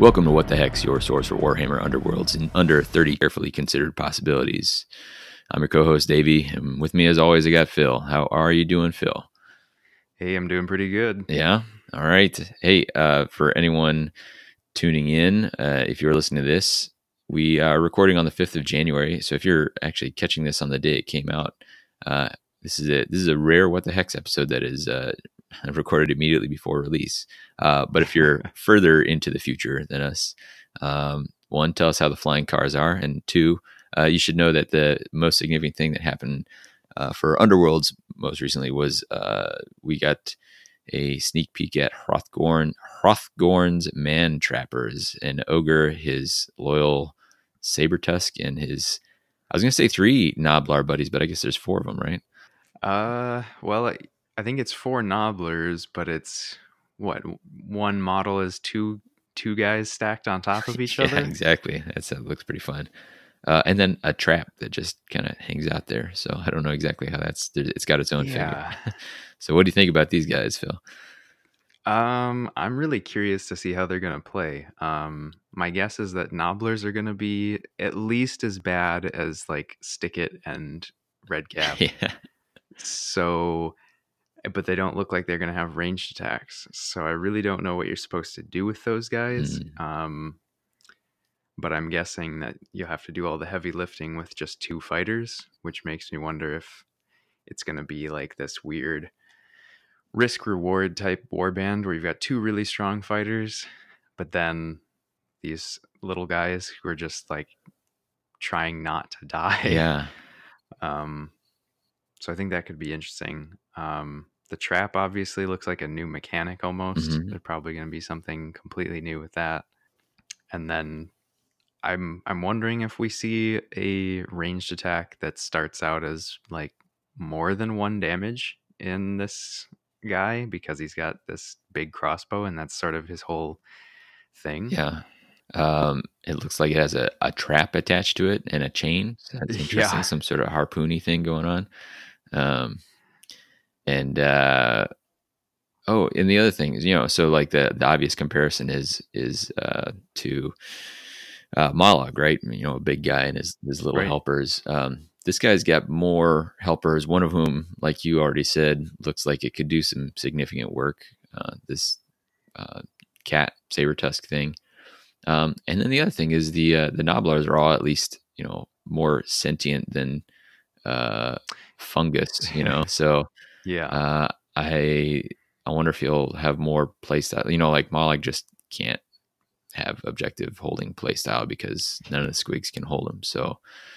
Welcome to What the Heck's, your source for Warhammer Underworlds in under 30 carefully considered possibilities. I'm your co-host, Davey, and with me as always, I got Phil. How are you doing, Phil? Hey, I'm doing pretty good. Yeah? All right. Hey, for anyone tuning in, if you're listening to this, we are recording on the 5th of January, so if you're actually catching this on the day it came out, this is a rare What the Heck's episode that is recorded immediately before release. But if you're further into the future than us, one, tell us how the flying cars are, and two, you should know that the most significant thing that happened for Underworlds most recently was we got a sneak peek at Hrothgorn's Man Trappers, and Ogre, his loyal Sabertusk, and his, I was going to say 3 Noblar buddies, but I guess there's 4 of them, right? Well, I think it's 4 Nobblers, but it's what, one model is two guys stacked on top of each other. Exactly. That looks pretty fun. And then a trap that just kind of hangs out there. So I don't know exactly how it's got its own figure. So what do you think about these guys, Phil? I'm really curious to see how they're going to play. My guess is that Nobblers are going to be at least as bad as like Stickit and Redcap. Yeah. So, but they don't look like they're going to have ranged attacks. So I really don't know what you're supposed to do with those guys. But I'm guessing that you'll have to do all the heavy lifting with just 2 fighters, which makes me wonder if it's going to be like this weird risk reward type warband where you've got 2 really strong fighters, but then these little guys who are just like trying not to die. Yeah. So I think that could be interesting. The trap obviously looks like a new mechanic almost. There's probably going to be something completely new with that. And then I'm wondering if we see a ranged attack that starts out as like more than 1 damage in this guy because he's got this big crossbow and that's sort of his whole thing. Yeah. It looks like it has a trap attached to it and a chain. So that's interesting. Yeah. Some sort of harpoony thing going on. And the other thing is, so like the obvious comparison is to Mollog, right? A big guy and his little Right. helpers. This guy's got more helpers, one of whom, like you already said, looks like it could do some significant work. This cat Sabertusk thing. And then the other thing is the Nobblars are all at least, more sentient than fungus, So Yeah. I wonder if he'll have more playstyle. Like Mollog just can't have objective holding playstyle because none of the squigs can hold him. So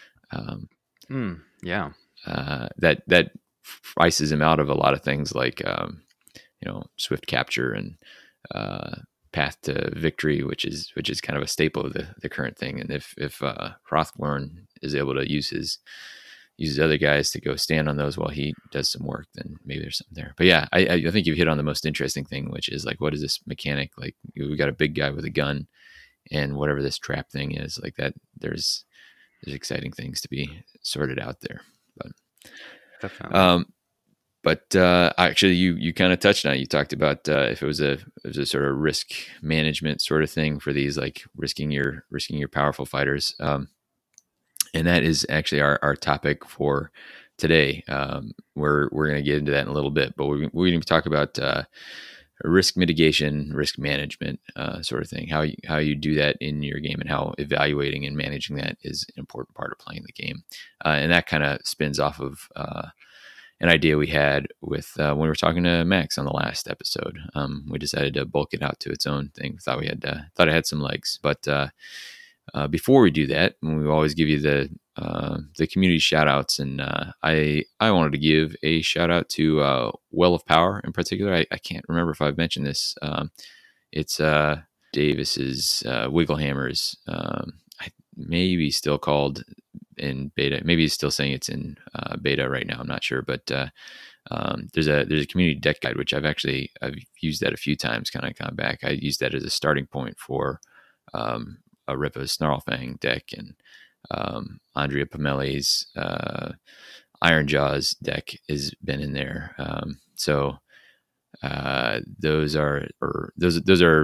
Yeah. that ices him out of a lot of things like swift capture and path to victory, which is kind of a staple of the current thing. And if Hrothgorn is able to use his other guys to go stand on those while he does some work, then maybe there's something there. But yeah, I think you've hit on the most interesting thing, which is like, what is this mechanic? Like, we got a big guy with a gun, and whatever this trap thing is, like that, there's exciting things to be sorted out there. But Definitely. But actually, you kind of touched on it. You talked about if it was a sort of risk management sort of thing for these, like risking your powerful fighters. And that is actually our topic for today. We're going to get into that in a little bit, but we're going to talk about risk mitigation, risk management sort of thing. How you do that in your game, and how evaluating and managing that is an important part of playing the game. And that kind of spins off of an idea we had with when we were talking to Max on the last episode. We decided to bulk it out to its own thing. Thought it had some legs, but before we do that, we always give you the community shout outs, and I wanted to give a shout out to Well of Power in particular. I can't remember if I've mentioned this. It's Davis's Wigglehammer's, maybe still called in beta. Maybe he's still saying it's in beta right now. I'm not sure, but there's a community deck guide, which I've used that a few times. Kind of come back. I used that as a starting point for a Ripa Snarlfang deck, and Andrea Pomeli's Iron Jaws deck has been in there. So those are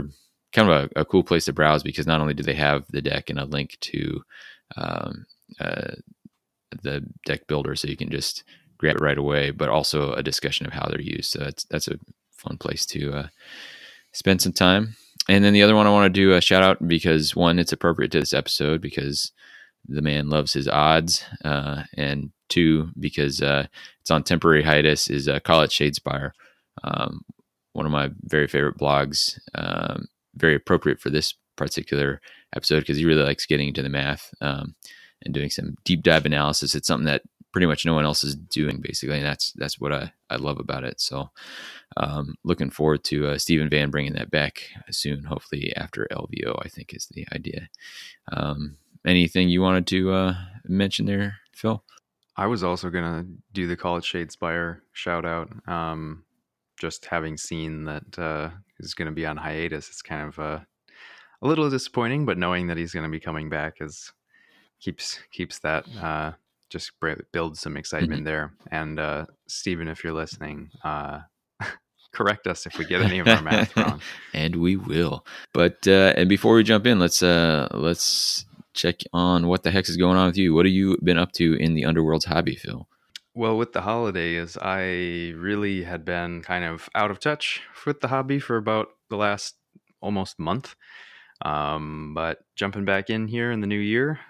kind of a cool place to browse, because not only do they have the deck and a link to um, uh, the deck builder, so you can just grab it right away, but also a discussion of how they're used. So that's a fun place to spend some time. And then the other one I want to do a shout out, because one, it's appropriate to this episode because the man loves his odds, and two, because it's on temporary hiatus, is Call It Shadespire, one of my very favorite blogs, very appropriate for this particular episode because he really likes getting into the math, and doing some deep dive analysis. It's something that pretty much no one else is doing, basically, and that's what I love about it. So looking forward to Stephen Van bringing that back soon, hopefully after LVO, I think is the idea. Anything you wanted to mention there, Phil? I was also gonna do the Call It Shadespire shout out. Just having seen that he's going to be on hiatus, it's kind of a little disappointing. But knowing that he's going to be coming back keeps that just builds some excitement there. And Stephen, if you're listening, correct us if we get any of our math wrong, and we will. But and before we jump in, let's check on what the heck is going on with you. What have you been up to in the Underworld's hobby, Phil? Well, with the holidays, I really had been kind of out of touch with the hobby for about the last almost month. But jumping back in here in the new year,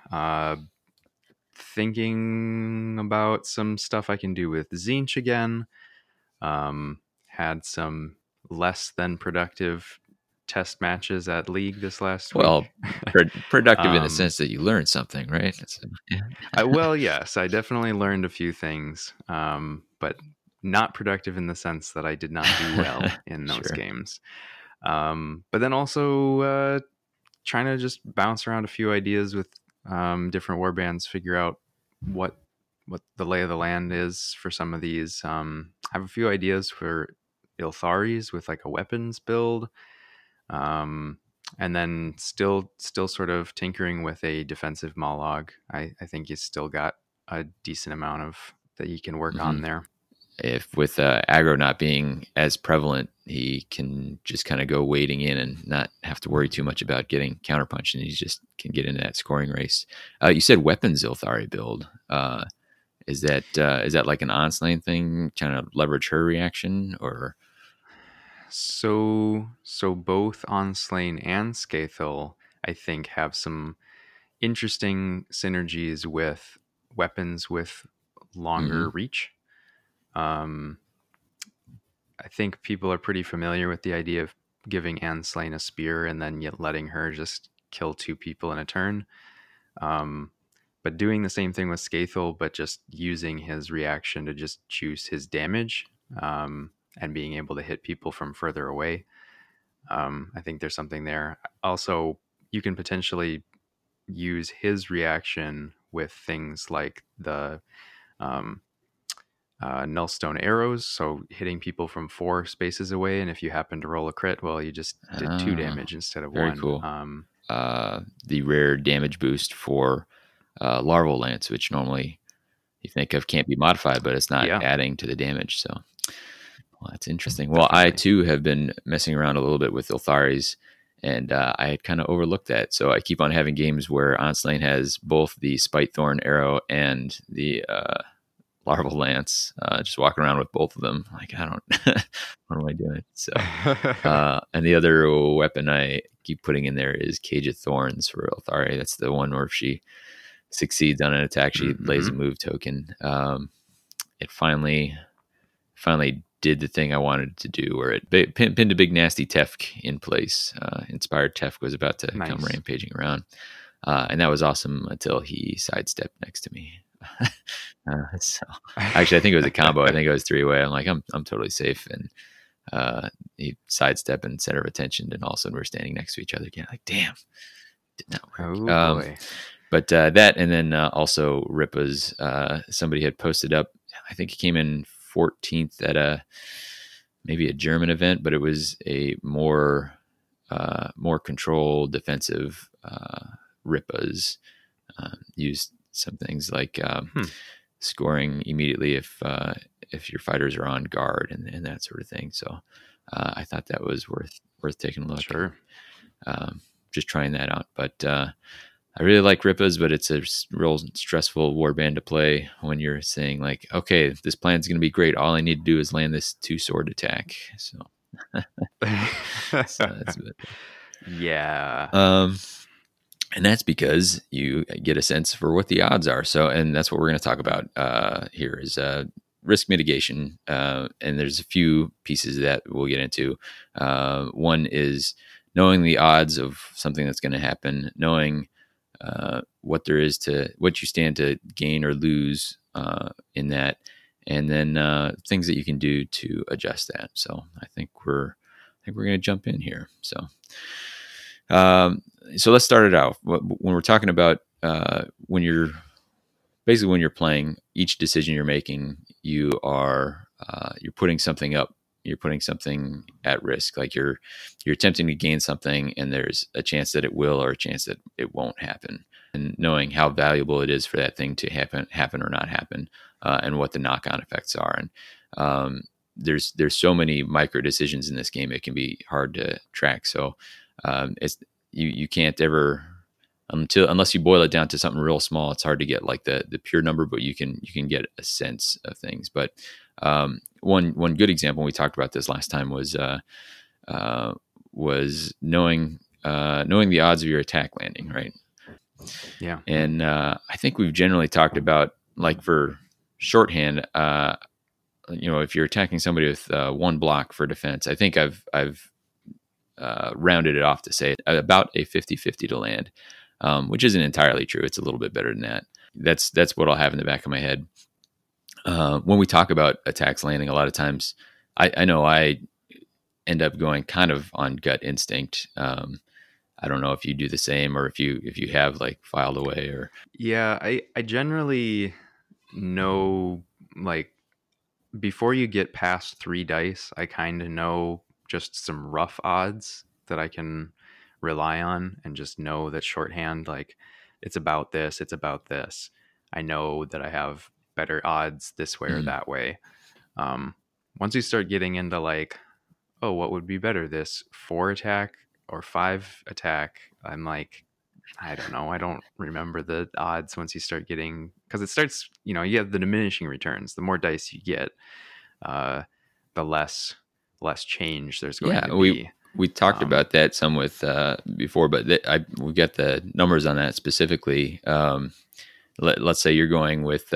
thinking about some stuff I can do with Tzeentch again. Had some less than productive test matches at League this last week. Productive in the sense that you learned something, right? Well, yes, I definitely learned a few things, but not productive in the sense that I did not do well in those games. But then also trying to just bounce around a few ideas with different warbands, figure out what the lay of the land is for some of these. I have a few ideas for Iltharis with like a weapons build. And then still sort of tinkering with a defensive Mollog. I think he's still got a decent amount of that he can work on there. If with aggro not being as prevalent, he can just kind of go wading in and not have to worry too much about getting counterpunched, and he just can get into that scoring race. You said weapons Ilthari build. Is that like an Onslane thing, trying to leverage her reaction, or? So both Onslane and Scathel, I think, have some interesting synergies with weapons with longer reach. I think people are pretty familiar with the idea of giving Onslane a spear and then yet letting her just kill two people in a turn. But doing the same thing with Scathel, but just using his reaction to just juice his damage, and being able to hit people from further away. I think there's something there. Also, you can potentially use his reaction with things like the Nullstone arrows, so hitting people from 4 spaces away, and if you happen to roll a crit, well, you just did 2 damage instead of 1. Very cool. The rare damage boost for Larval Lance, which normally you think of can't be modified, but it's not adding to the damage. So, well, that's interesting. Well, I too have been messing around a little bit with Iltharis, and I had kind of overlooked that. So I keep on having games where Onslane has both the Spite Thorn arrow and the Larval Lance, just walking around with both of them. Like, I don't, what am I doing? So, and the other weapon I keep putting in there is Cage of Thorns for Ilthari. That's the one where if she succeeds on an attack, she lays a move token. It finally did the thing I wanted to do, where it pinned a big nasty Tefk in place. Inspired Tefk was about to come rampaging around, and that was awesome until he sidestepped next to me. So actually, I think it was a combo. I think it was 3-way. I'm like, I'm totally safe, and he sidestepped and center of attention, and all of a sudden we're standing next to each other again. Like, damn, did not work. Oh boy. But that, and then also Ripa's. Somebody had posted up. I think he came in 14th at maybe a German event, but it was a more controlled defensive Ripa's. Used some things like scoring immediately if your fighters are on guard and that sort of thing. So I thought that was worth taking a look. Sure. just trying that out. But I really like Rippas, but it's a real stressful warband to play when you're saying like, okay, this plan's going to be great. All I need to do is land this 2-sword attack. So, so that's a bit. Yeah. And that's because you get a sense for what the odds are. So, and that's what we're going to talk about here is risk mitigation. And there's a few pieces that we'll get into. One is knowing the odds of something that's going to happen, knowing what there is what you stand to gain or lose in that, and then things that you can do to adjust that. So I think we're going to jump in here. So let's start it out. When we're talking about when you're playing, each decision you're making, you're putting something up. You're putting something at risk. Like you're attempting to gain something, and there's a chance that it will or a chance that it won't happen. And knowing how valuable it is for that thing to happen or not happen, and what the knock-on effects are. And there's so many micro decisions in this game; it can be hard to track. So you can't ever, unless you boil it down to something real small, it's hard to get like the pure number, but you can get a sense of things. But one good example, we talked about this last time, was knowing the odds of your attack landing, right? Yeah. And I think we've generally talked about, like, for shorthand, if you're attacking somebody with one block for defense, I think I've rounded it off to say about a 50-50 to land, which isn't entirely true. It's a little bit better than that. That's what I'll have in the back of my head. When we talk about attacks landing, a lot of times I know I end up going kind of on gut instinct. I don't know if you do the same, or if you have like filed away, or. Yeah, I generally know, like, before you get past 3 dice, I kind of know just some rough odds that I can rely on, and just know that shorthand, like, it's about this, it's about this. I know that I have better odds this way or that way. Once you start getting into like, oh, what would be better, this 4 attack or 5 attack? I'm like, I don't know. I don't remember the odds once you start getting, because it starts, you have the diminishing returns. The more dice you get, the less change there's going to be. We talked about that some with before, but we got the numbers on that specifically. Let's say you're going with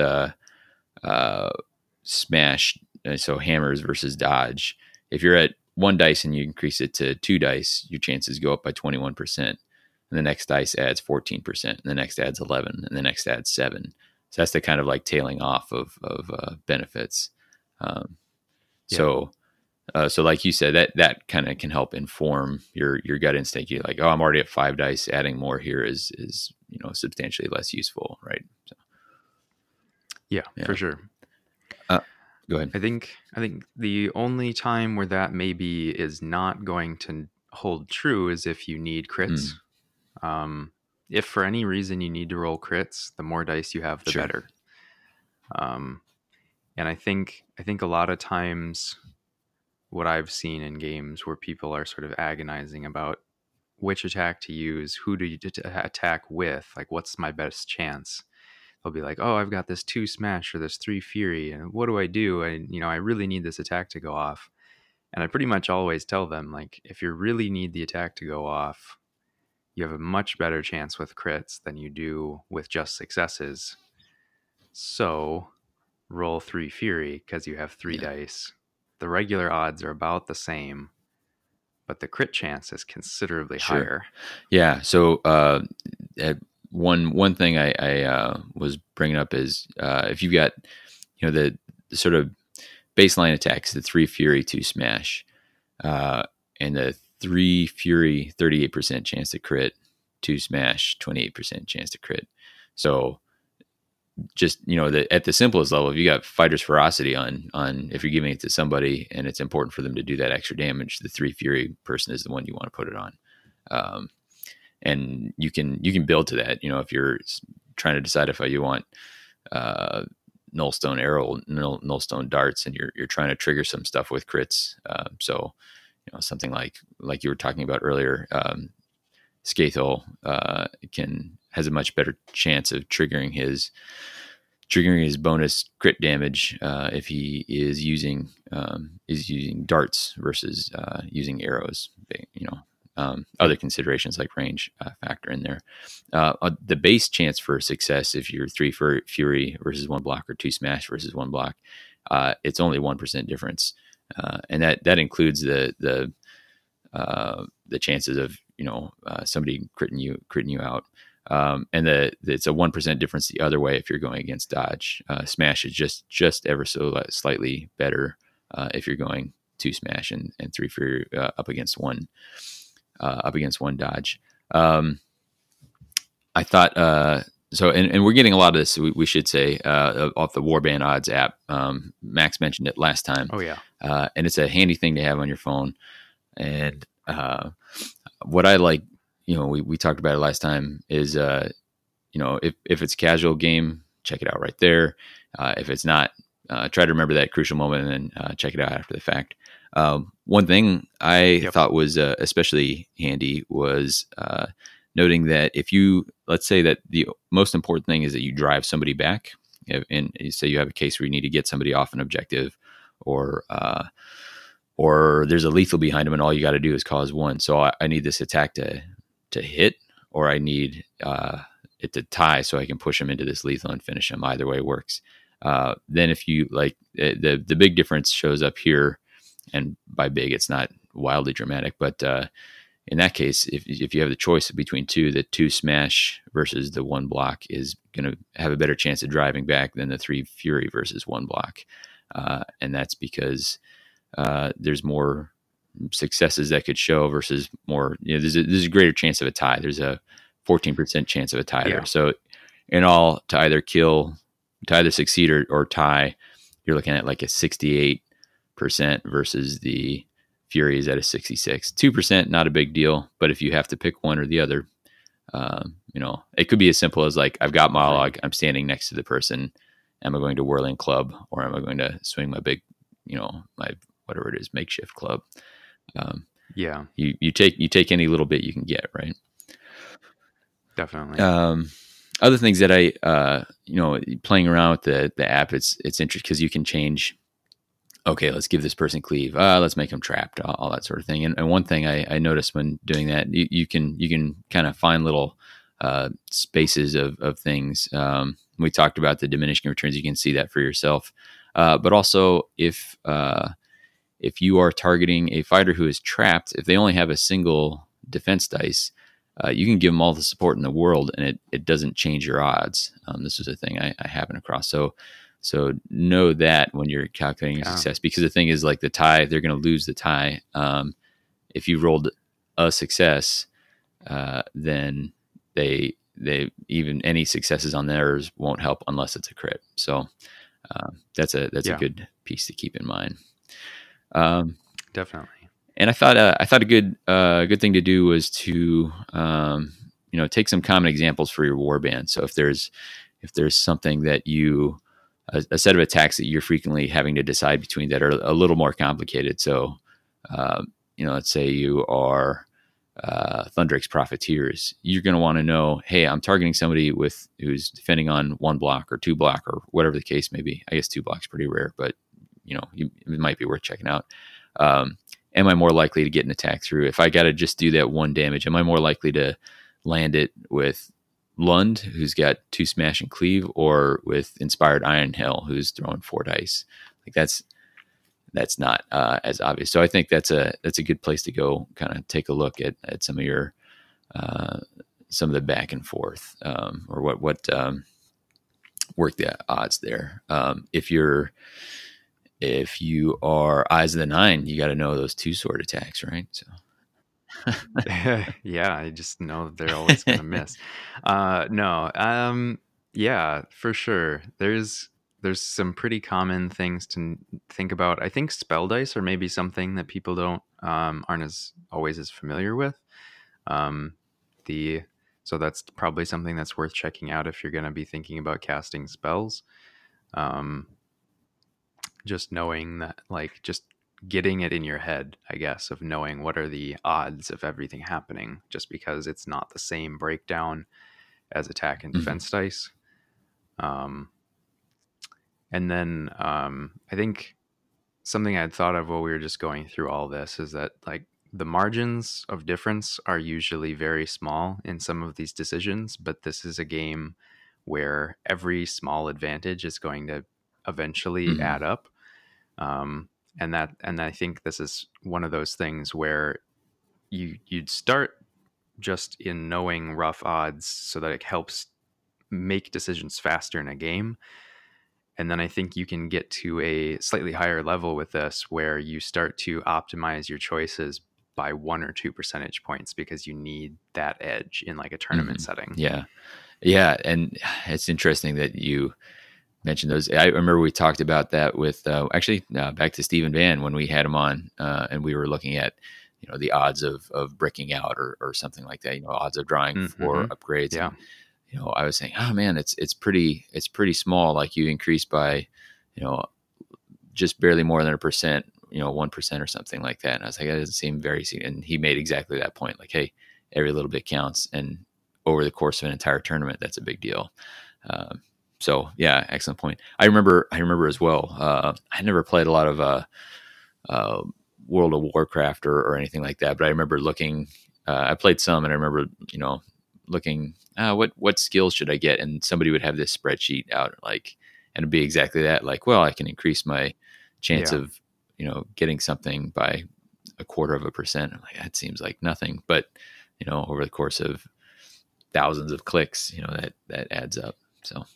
smash, so hammers versus dodge. If you're at 1 dice and you increase it to 2 dice, your chances go up by 21%. And the next dice adds 14%, and the next adds 11, and the next adds 7. So that's the kind of like tailing off of benefits. So like you said, that kind of can help inform your gut instinct. You're like, oh, I'm already at 5 dice. Adding more here is substantially less useful, right? So, yeah, for sure. Go ahead. I think the only time where that maybe is not going to hold true is if you need crits. If for any reason you need to roll crits, the more dice you have, the better. And I think a lot of times what I've seen in games where people are sort of agonizing about which attack to use, who to attack with, like, what's my best chance? They'll be like, oh, I've got this 2 smash or this 3 fury, and what do I do? And I really need this attack to go off. And I pretty much always tell them, like, if you really need the attack to go off, you have a much better chance with crits than you do with just successes. So roll 3 fury, because you have 3 dice. The regular odds are about the same, but the crit chance is considerably higher. Yeah. So one thing I was bringing up is if you've got the sort of baseline attacks, the 3 fury, 2 smash, and the 3 fury 38% chance to crit, 2 smash 28% chance to crit. So just at the simplest level, if you got fighter's ferocity on if you're giving it to somebody and it's important for them to do that extra damage, the 3 fury person is the one you want to put it on. And you can build to that. If you're trying to decide if you want nullstone arrow, nullstone darts, and you're trying to trigger some stuff with crits. So something like you were talking about earlier, Scathol has a much better chance of triggering his bonus crit damage if he is using darts versus using arrows. Other considerations like range factor in there. The base chance for success, if you're 3 for Fury versus 1 block or 2 Smash versus 1 block, it's only 1% difference, and that includes the chances of somebody critting you out. And it's a 1% difference the other way if you're going against dodge. Smash is just ever so slightly better if you're going 2 Smash and 3 for up against one dodge. I thought so, and we're getting a lot of this. We should say off the Warband Odds app. Max mentioned it last time. Oh yeah, and it's a handy thing to have on your phone. And what I like, we talked about it last time, is if it's a casual game, check it out right there. If it's not, try to remember that crucial moment and then check it out after the fact. One thing I thought was especially handy was noting that if let's say that the most important thing is that you drive somebody back, and say you have a case where you need to get somebody off an objective, or there's a lethal behind them and all you got to do is cause one. So I need this attack to hit, or I need it to tie so I can push them into this lethal and finish them. Either way works. Then if you like, the big difference shows up here, and by big, it's not wildly dramatic, but in that case, if you have the choice between two, the 2 Smash versus the 1 block is going to have a better chance of driving back than the 3 Fury versus 1 block. And that's because there's more successes that could show versus more, there's a greater chance of a tie. There's a 14% chance of a tie there. So in all, to either succeed or tie, you're looking at like a 68% versus the Fury is at a 66. 2%, not a big deal, but if you have to pick one or the other, it could be as simple as like, I've got Monologue, I'm standing next to the person. Am I going to Whirling Club, or am I going to swing my big, my whatever it is, makeshift club? You take any little bit you can get, right? Definitely. Other things that I, playing around with the app, it's interesting because you can change. Okay, let's give this person cleave. Let's make them trapped. All that sort of thing. And one thing I noticed when doing that, you can kind of find little spaces of things. We talked about the diminishing returns. You can see that for yourself. But also, if you are targeting a fighter who is trapped, if they only have a single defense dice, you can give them all the support in the world, and it doesn't change your odds. This is a thing I happen across. So know that when you're calculating your success, because the thing is, like the tie, they're going to lose the tie. If you rolled a success, then they even any successes on theirs won't help unless it's a crit. So that's a good piece to keep in mind. Definitely. And I thought a good thing to do was to take some common examples for your warband. So if there's something that a set of attacks that you're frequently having to decide between that are a little more complicated. So let's say you are Thunderix Profiteers. You're going to want to know, hey, I'm targeting somebody who's defending on 1 block or 2 block or whatever the case may be. I guess 2 blocks pretty rare, but it might be worth checking out. Am I more likely to get an attack through? If I got to just do that 1 damage, am I more likely to land it with Lund, who's got 2 Smash and Cleave, or with Inspired Iron Hell, who's throwing 4 dice? Like that's not as obvious. So I think that's a good place to go, kind of take a look at some of your some of the back and forth, or what work the odds there. If you are Eyes of the Nine, you got to know those 2 sword attacks, right? So. Yeah, I just know that they're always going to miss. Yeah, for sure. There's some pretty common things to think about. I think spell dice are maybe something that people aren't always as familiar with. So that's probably something that's worth checking out if you're going to be thinking about casting spells. Just knowing that, like, just getting it in your head, I guess, of knowing what are the odds of everything happening, just because it's not the same breakdown as attack and Mm-hmm. defense dice. Um, and then I think something I'd thought of while we were just going through all this is that like the margins of difference are usually very small in some of these decisions, but this is a game where every small advantage is going to eventually Mm-hmm. add up. Um, and I think this is one of those things where you'd start just in knowing rough odds so that it helps make decisions faster in a game. And then I think you can get to a slightly higher level with this where you start to optimize your choices by 1 or 2 percentage points because you need that edge in like a tournament Mm-hmm. setting. Yeah. Yeah. And it's interesting that you mentioned those. I remember we talked about that with back to Stephen Van when we had him on, and we were looking at the odds of bricking out or something like that. Odds of drawing Mm-hmm. for upgrades, Yeah. and I was saying, oh man, it's pretty small. Like you increase by you know just barely more than 1%, 1% or something like that. And I was like, that doesn't seem very. And he made exactly that point. Like, hey, every little bit counts, and over the course of an entire tournament, that's a big deal. So yeah, excellent point. I remember as well. I never played a lot of uh, World of Warcraft or anything like that, but I remember looking. I played some, and I remember looking. What skills should I get? And somebody would have this spreadsheet out, like, and it'd be exactly that. Like, well, I can increase my chance Yeah. of getting something by 1/4%. I'm like, that seems like nothing, but over the course of thousands of clicks, that adds up. So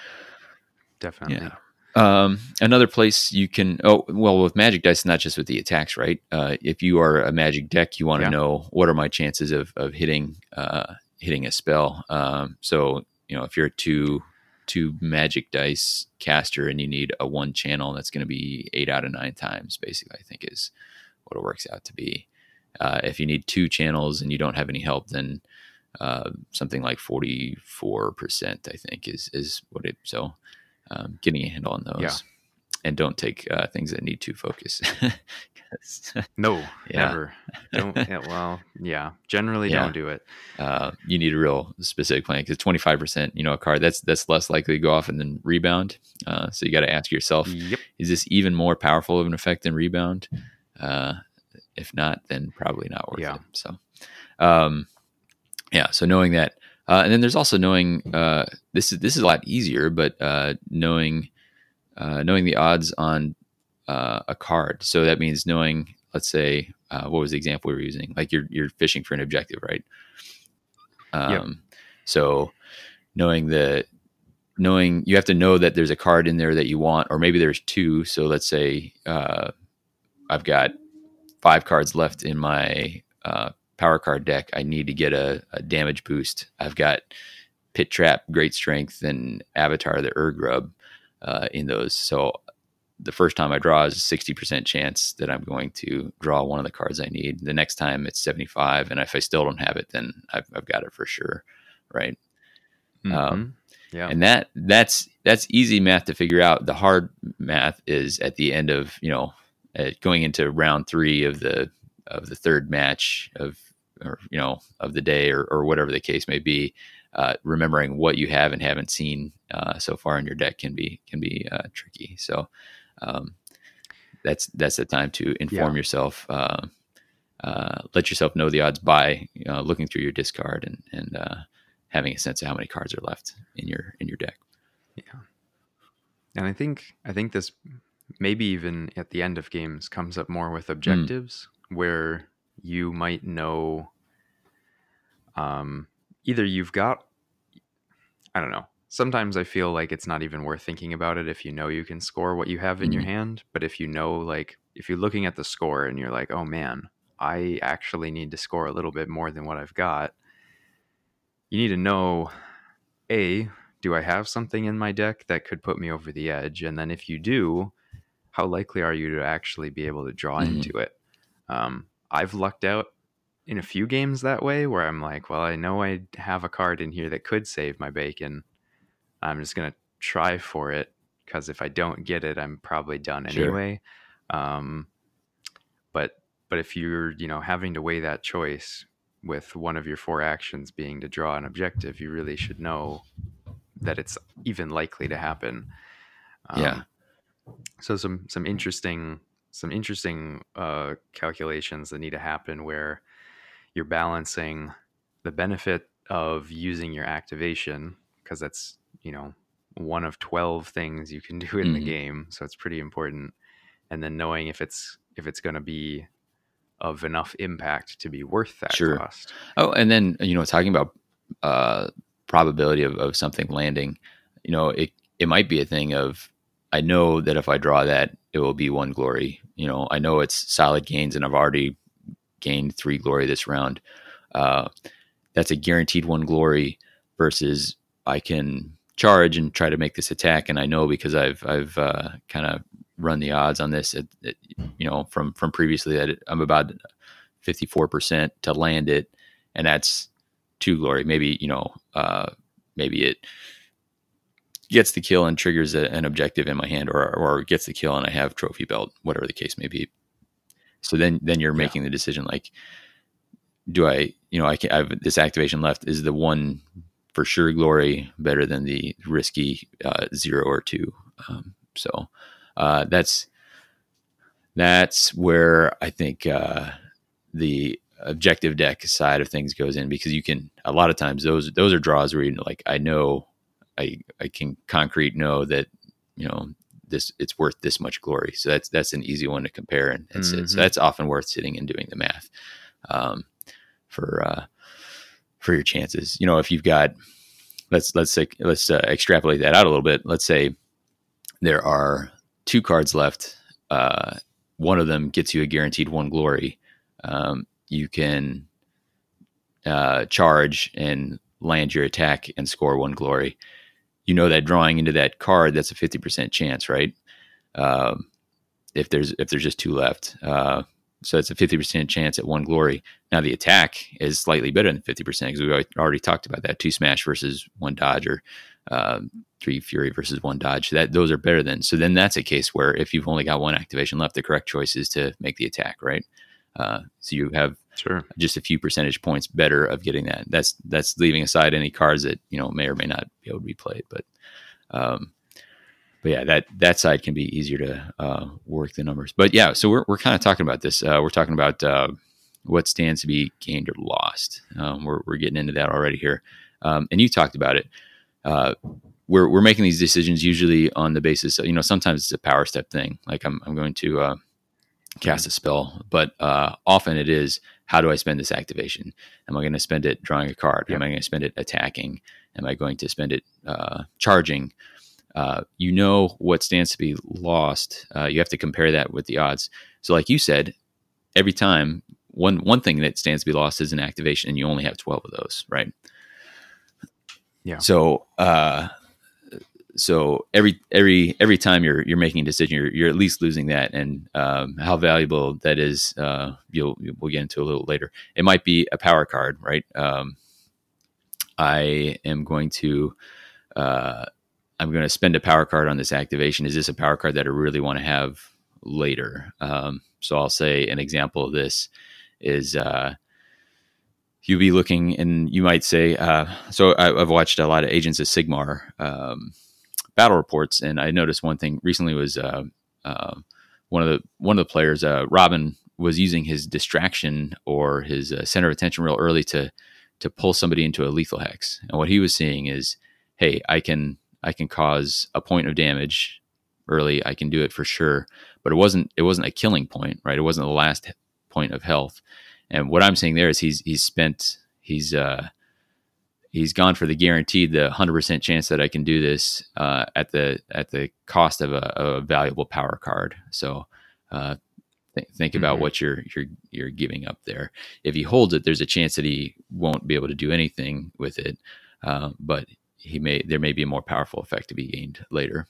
yeah. Definitely. Another place you can, oh, well, with Magic Dice, not just with the attacks, right? If you are a Magic deck, you want to Yeah. know what are my chances of hitting a spell. So, if you're a two Magic Dice caster and you need a one channel, that's going to be 8 out of 9 times, basically, I think is what it works out to be. If you need two channels and you don't have any help, then something like 44%, I think, is what it. So getting a handle on Yeah. those, and don't take things that need to focus. No, Yeah, never. Don't. Yeah, well, yeah. Generally, yeah. don't do it. You need a real specific plan because 25%, a card that's less likely to go off and then rebound. So you got to ask yourself, Yep. is this even more powerful of an effect than rebound? If not, then probably not worth Yeah. it. So, yeah. So knowing that, and then there's also knowing this is a lot easier, but knowing the odds on a card. So that means knowing, let's say, what was the example we were using? Like you're fishing for an objective, right? Yep. So knowing you have to know that there's a card in there that you want, or maybe there's two. So let's say I've got 5 cards left in my power card deck. I need to get a damage boost. I've got Pit Trap, Great Strength, and Avatar the Urgrub in those. So the first time I draw is a 60% chance that I'm going to draw one of the cards I need. The next time it's 75, and if I still don't have it, then I've got it for sure, right? Mm-hmm. Yeah. And that's easy math to figure out. The hard math is at the end of going into round 3 of the third match of of the day or whatever the case may be. Remembering what you have and haven't seen so far in your deck can be tricky. So that's the time to inform yourself. Let yourself know the odds by looking through your discard and having a sense of how many cards are left in your deck. Yeah. And I think this maybe even at the end of games comes up more with objectives where you might know either you've got, I don't know. Sometimes I feel like it's not even worth thinking about it if you know you can score what you have in your hand. But if you know, like, if you're looking at the score and you're like, oh man, I actually need to score a little bit more than what I've got, you need to know, A, do I have something in my deck that could put me over the edge? And then if you do, how likely are you to actually be able to draw into it? I've lucked out in a few games that way where I'm like, well, I know I have a card in here that could save my bacon. I'm just going to try for it because if I don't get it, I'm probably done Sure. anyway. But if you're, having to weigh that choice with one of your four actions being to draw an objective, you really should know that it's even likely to happen. Yeah. So some interesting calculations that need to happen where you're balancing the benefit of using your activation, because that's, one of 12 things you can do in the Mm-hmm. game, so it's pretty important. And then knowing if it's going to be of enough impact to be worth that Sure. cost. Oh, and then, talking about uh, probability of something landing, it might be a thing of, I know that if I draw that, it will be one glory. I know it's solid gains, and I've already gained 3 glory this round. Uh, that's a guaranteed 1 glory versus I can charge and try to make this attack, and I know because I've kind of run the odds on this, from previously, that I'm about 54% to land it, and that's 2 glory. Maybe maybe it gets the kill and triggers an objective in my hand, or gets the kill and I have trophy belt, whatever the case may be. So then you're Yeah. making the decision, like, do I have this activation left? Is the 1 for sure glory better than the risky 0 or 2? So that's where I think the objective deck side of things goes in, because you can, a lot of times, those are draws where, like, I know I can concrete know that, this, it's worth this much glory. So that's an easy one to compare and sit. So that's often worth sitting and doing the math for your chances. If you've got, let's extrapolate that out a little bit. Let's say there are 2 cards left. One of them gets you a guaranteed 1 glory. You can charge and land your attack and score 1 glory. That drawing into that card, that's a 50% chance, right? If there's just 2 left. So it's a 50% chance at 1 glory. Now the attack is slightly better than 50% because we already talked about that. 2 smash versus 1 dodge, or 3 fury versus 1 dodge. Those are better than. So then that's a case where if you've only got 1 activation left, the correct choice is to make the attack, right? So you have just a few percentage points better of getting that. That's leaving aside any cards that may or may not be able to be played. But yeah, that side can be easier to work the numbers. But yeah, so we're kind of talking about this. We're talking about what stands to be gained or lost. We're getting into that already here, and you talked about it. We're making these decisions usually on the basis of, sometimes it's a power step thing. Like I'm going to cast a spell, but often it is, how do I spend this activation? Am I going to spend it drawing a card? Yep. Am I going to spend it attacking? Am I going to spend it charging? What stands to be lost. You have to compare that with the odds. So like you said, every time one thing that stands to be lost is an activation, and you only have 12 of those, right? Yeah. So every time you're making a decision, you're at least losing that, and how valuable that is, we'll get into a little later. It might be a power card, right? I am going to I'm going to spend a power card on this activation. Is this a power card that I really want to have later? So I'll say an example of this is you'll be looking, and you might say, so I've watched a lot of Agents of Sigmar battle reports, and I noticed one thing recently was one of the players, Robin, was using his distraction or his center of attention real early to pull somebody into a lethal hex. And what he was seeing is, hey, I can cause a point of damage early. I can do it for sure, but it wasn't a killing point, right? It wasn't the last point of health. And what I'm saying there is he's gone for the guaranteed, the 100% chance that I can do this at the cost of a valuable power card. So think about what you're giving up there. If he holds it, there's a chance that he won't be able to do anything with it, but there may be a more powerful effect to be gained later.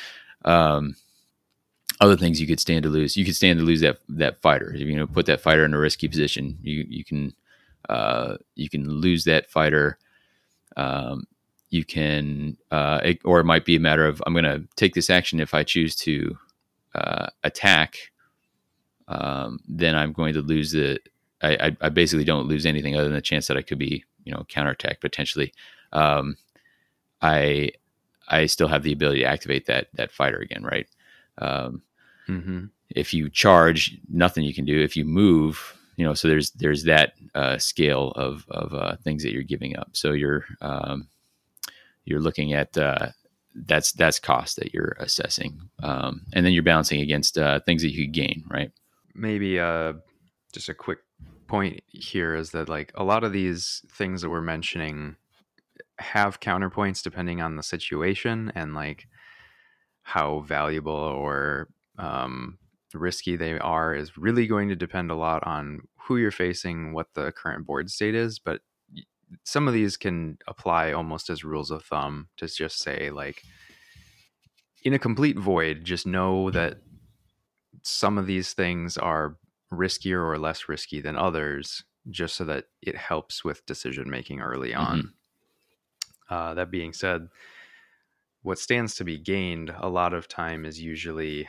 Other things you could stand to lose. You could stand to lose that fighter. Put that fighter in a risky position. You can lose that fighter. You can, or it might be a matter of, I'm going to take this action if I choose to attack. then I'm going to lose the. I basically don't lose anything other than the chance that I could be, counterattacked potentially. Um, I I still have the ability to activate that fighter again, right? Um, Mm-hmm. if you charge, nothing you can do. If you move, so there's that scale of things that you're giving up. So you're looking at that's cost that you're assessing, and then you're balancing against things that you could gain, right? Maybe just a quick point here is that like a lot of these things that we're mentioning have counterpoints depending on the situation and like how valuable or risky they are is really going to depend a lot on who you're facing, what the current board state is. But some of these can apply almost as rules of thumb to just say like in a complete void, just know that some of these things are riskier or less risky than others, just so that it helps with decision making early on. That being said, what stands to be gained a lot of time is usually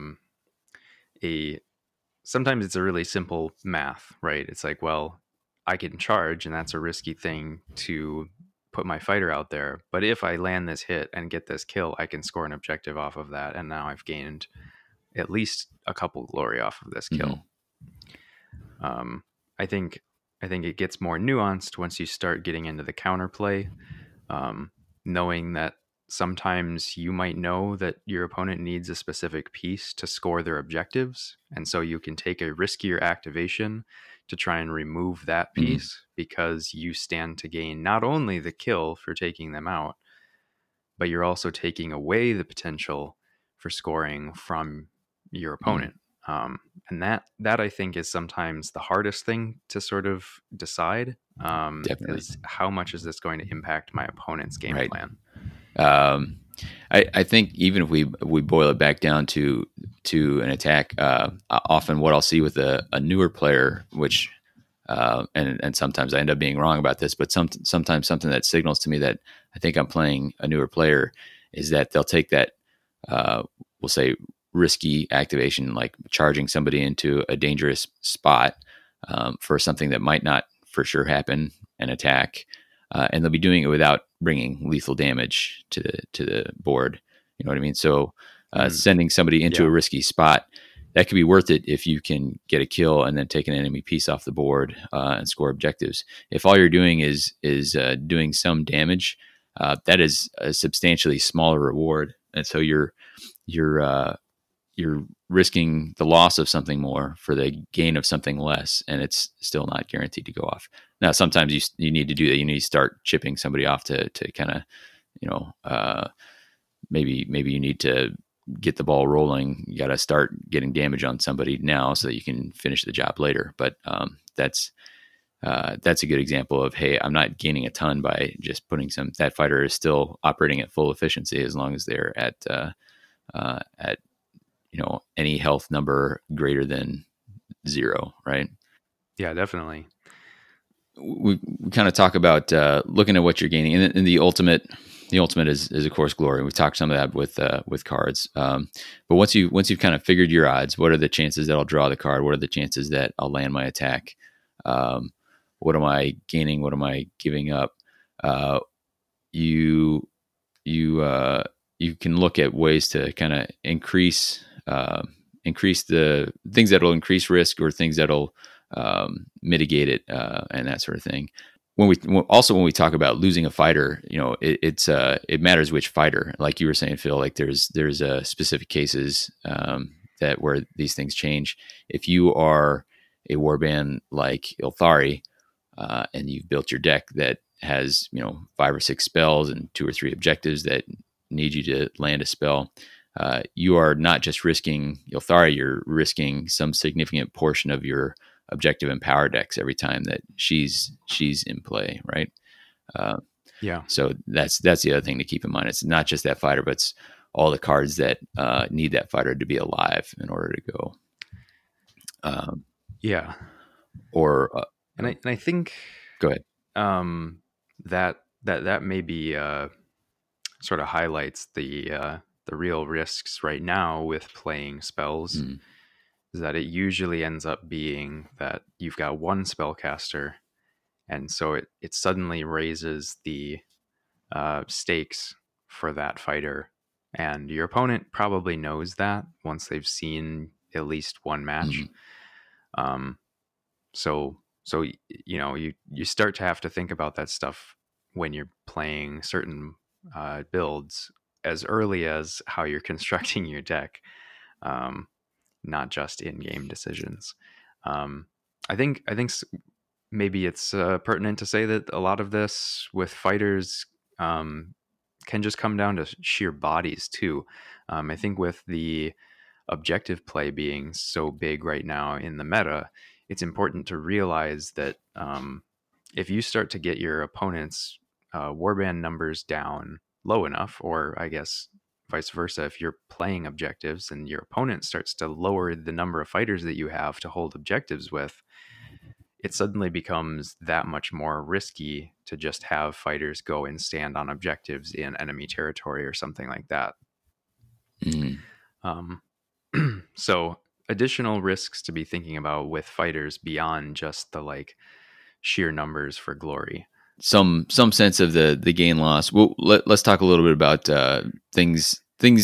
a sometimes it's a really simple math, right? It's like, well, I can charge, and that's a risky thing to put my fighter out there. But if I land this hit and get this kill, I can score an objective off of that, and now I've gained at least a couple glory off of this Mm-hmm. kill. Um, I think it gets more nuanced once you start getting into the counterplay, knowing that sometimes you might know that your opponent needs a specific piece to score their objectives, and so you can take a riskier activation to try and remove that Mm-hmm. piece because you stand to gain not only the kill for taking them out, but you're also taking away the potential for scoring from your Mm-hmm. opponent. And that I think is sometimes the hardest thing to sort of decide, Definitely. is how much is this going to impact my opponent's game Right. plan. I think even if we boil it back down to an attack, often what I'll see with a newer player, which and sometimes I end up being wrong about this, but sometimes something that signals to me that I think I'm playing a newer player is that they'll take that we'll say risky activation, like charging somebody into a dangerous spot for something that might not for sure happen, an attack, and they'll be doing it without bringing lethal damage to the board. You know what I mean? So sending somebody into a risky spot, that could be worth it if you can get a kill and then take an enemy piece off the board and score objectives. If all you're doing is doing some damage, that is a substantially smaller reward, and so you're risking the loss of something more for the gain of something less, and it's still not guaranteed to go off. Now, sometimes you need to do that. You need to start chipping somebody off to kind of, maybe you need to get the ball rolling. You got to start getting damage on somebody now so that you can finish the job later. But that's a good example of, hey, I'm not gaining a ton by just putting that fighter is still operating at full efficiency as long as they're at any health number greater than 0, right? Yeah, definitely. We kind of talk about looking at what you're gaining, and the ultimate is of course glory. We've talked some of that with cards, but once you've kind of figured your odds, what are the chances that I'll draw the card? What are the chances that I'll land my attack? What am I gaining? What am I giving up? You can look at ways to kind of increase the things that'll increase risk or things that'll mitigate it and that sort of thing. When we talk about losing a fighter, it matters which fighter. Like you were saying, Phil, like there's specific cases that where these things change. If you are a warband like Ylthari and you've built your deck that has 5 or 6 spells and 2 or 3 objectives that need you to land a spell, you are not just risking Ylthari, you're risking some significant portion of your objective and power decks every time that she's in play, right? Yeah. So that's the other thing to keep in mind. It's not just that fighter, but it's all the cards that need that fighter to be alive in order to go. Yeah. Or and I think go ahead. That maybe sort of highlights the real risks right now with playing spells. is that it usually ends up being that you've got one spellcaster, and so it suddenly raises the stakes for that fighter. And your opponent probably knows that once they've seen at least one match. Mm-hmm. Um, so you start to have to think about that stuff when you're playing certain builds as early as how you're constructing your deck, um, not just in-game decisions. Um, I think maybe it's pertinent to say that a lot of this with fighters um, can just come down to sheer bodies too. I think with the objective play being so big right now in the meta, it's important to realize that if you start to get your opponent's warband numbers down low enough, or I guess vice versa, if you're playing objectives and your opponent starts to lower the number of fighters that you have to hold objectives with, it suddenly becomes that much more risky to just have fighters go and stand on objectives in enemy territory or something like that. Mm-hmm. Um, so additional risks to be thinking about with fighters beyond just the like sheer numbers for glory. Some sense of the gain loss. Well, let's talk a little bit about things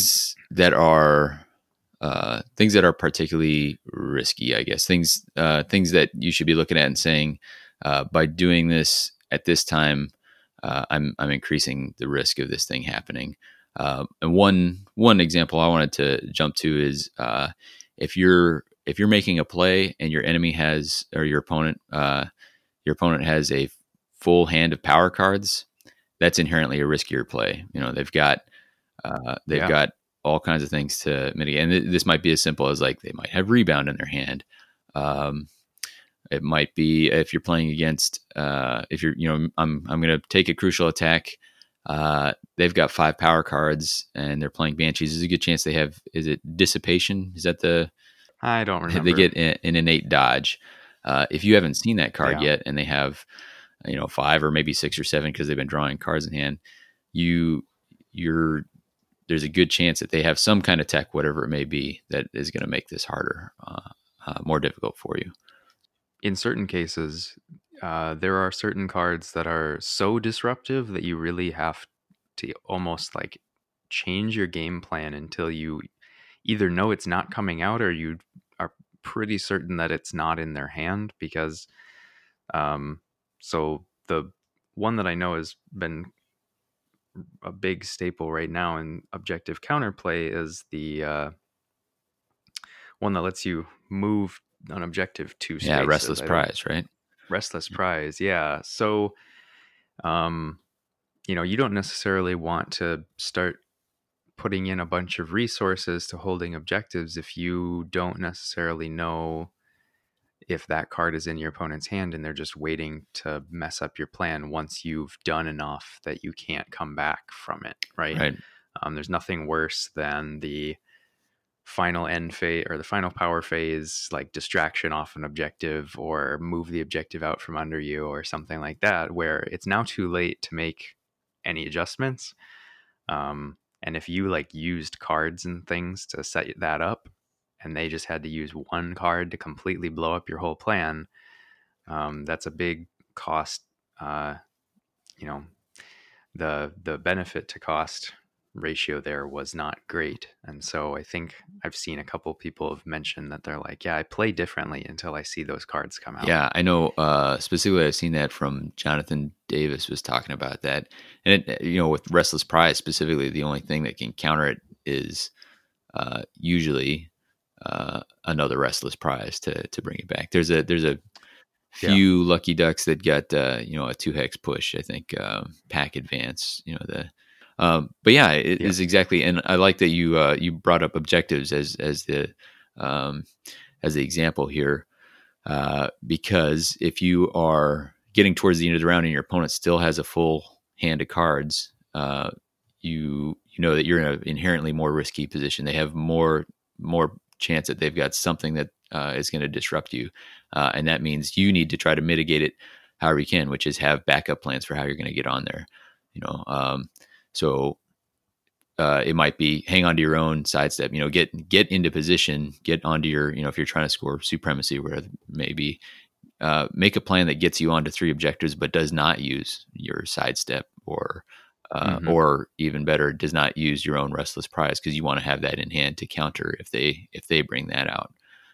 that are particularly risky, I guess. Things that you should be looking at and saying, by doing this at this time, I'm increasing the risk of this thing happening. And one example I wanted to jump to is if you're making a play and your enemy has, or your opponent has a full hand of power cards, that's inherently a riskier play. They've got all kinds of things to mitigate. And this might be as simple as like they might have rebound in their hand. It might be if you're playing against, if you're, I'm going to take a crucial attack. They've got 5 power cards and they're playing Banshees. There's a good chance they have, is it Dissipation? Is that I don't remember. They get an innate dodge. If you haven't seen that card yet and they have, 5 or maybe 6 or 7, because they've been drawing cards in hand, there's a good chance that they have some kind of tech, whatever it may be, that is going to make this harder, more difficult for you. In certain cases, there are certain cards that are so disruptive that you really have to almost like change your game plan until you either know it's not coming out or you are pretty certain that it's not in their hand. Because so the one that I know has been a big staple right now in objective counterplay is the one that lets you move an objective 2 spaces. Yeah, Restless Prize, right? Restless Prize, yeah. So, you don't necessarily want to start putting in a bunch of resources to holding objectives if you don't necessarily know if that card is in your opponent's hand and they're just waiting to mess up your plan once you've done enough that you can't come back from it, right? There's nothing worse than the final end phase or the final power phase, like distraction off an objective or move the objective out from under you or something like that, where it's now too late to make any adjustments. And if you like used cards and things to set that up and they just had to use one card to completely blow up your whole plan, that's a big cost. The benefit to cost ratio there was not great. And so I think I've seen a couple people have mentioned that they're like, yeah, I play differently until I see those cards come out. Yeah, I know specifically I've seen that from Jonathan Davis was talking about that. And with Restless Prize specifically, the only thing that can counter it is usually another Restless Prize to bring it back. There's a few lucky ducks that got a 2-hex push, I think, Pack Advance, but yeah, it is exactly. And I like that you brought up objectives as the example here, because if you are getting towards the end of the round and your opponent still has a full hand of cards, you know that you're in an inherently more risky position. They have more chance that they've got something that is going to disrupt you, and that means you need to try to mitigate it however you can, which is have backup plans for how you're going to get on there. So it might be hang on to your own sidestep, get into position, get onto your, if you're trying to score supremacy, where maybe make a plan that gets you onto 3 objectives, but does not use your sidestep, or even better, does not use your own restless prize, because you want to have that in hand to counter if they bring that out.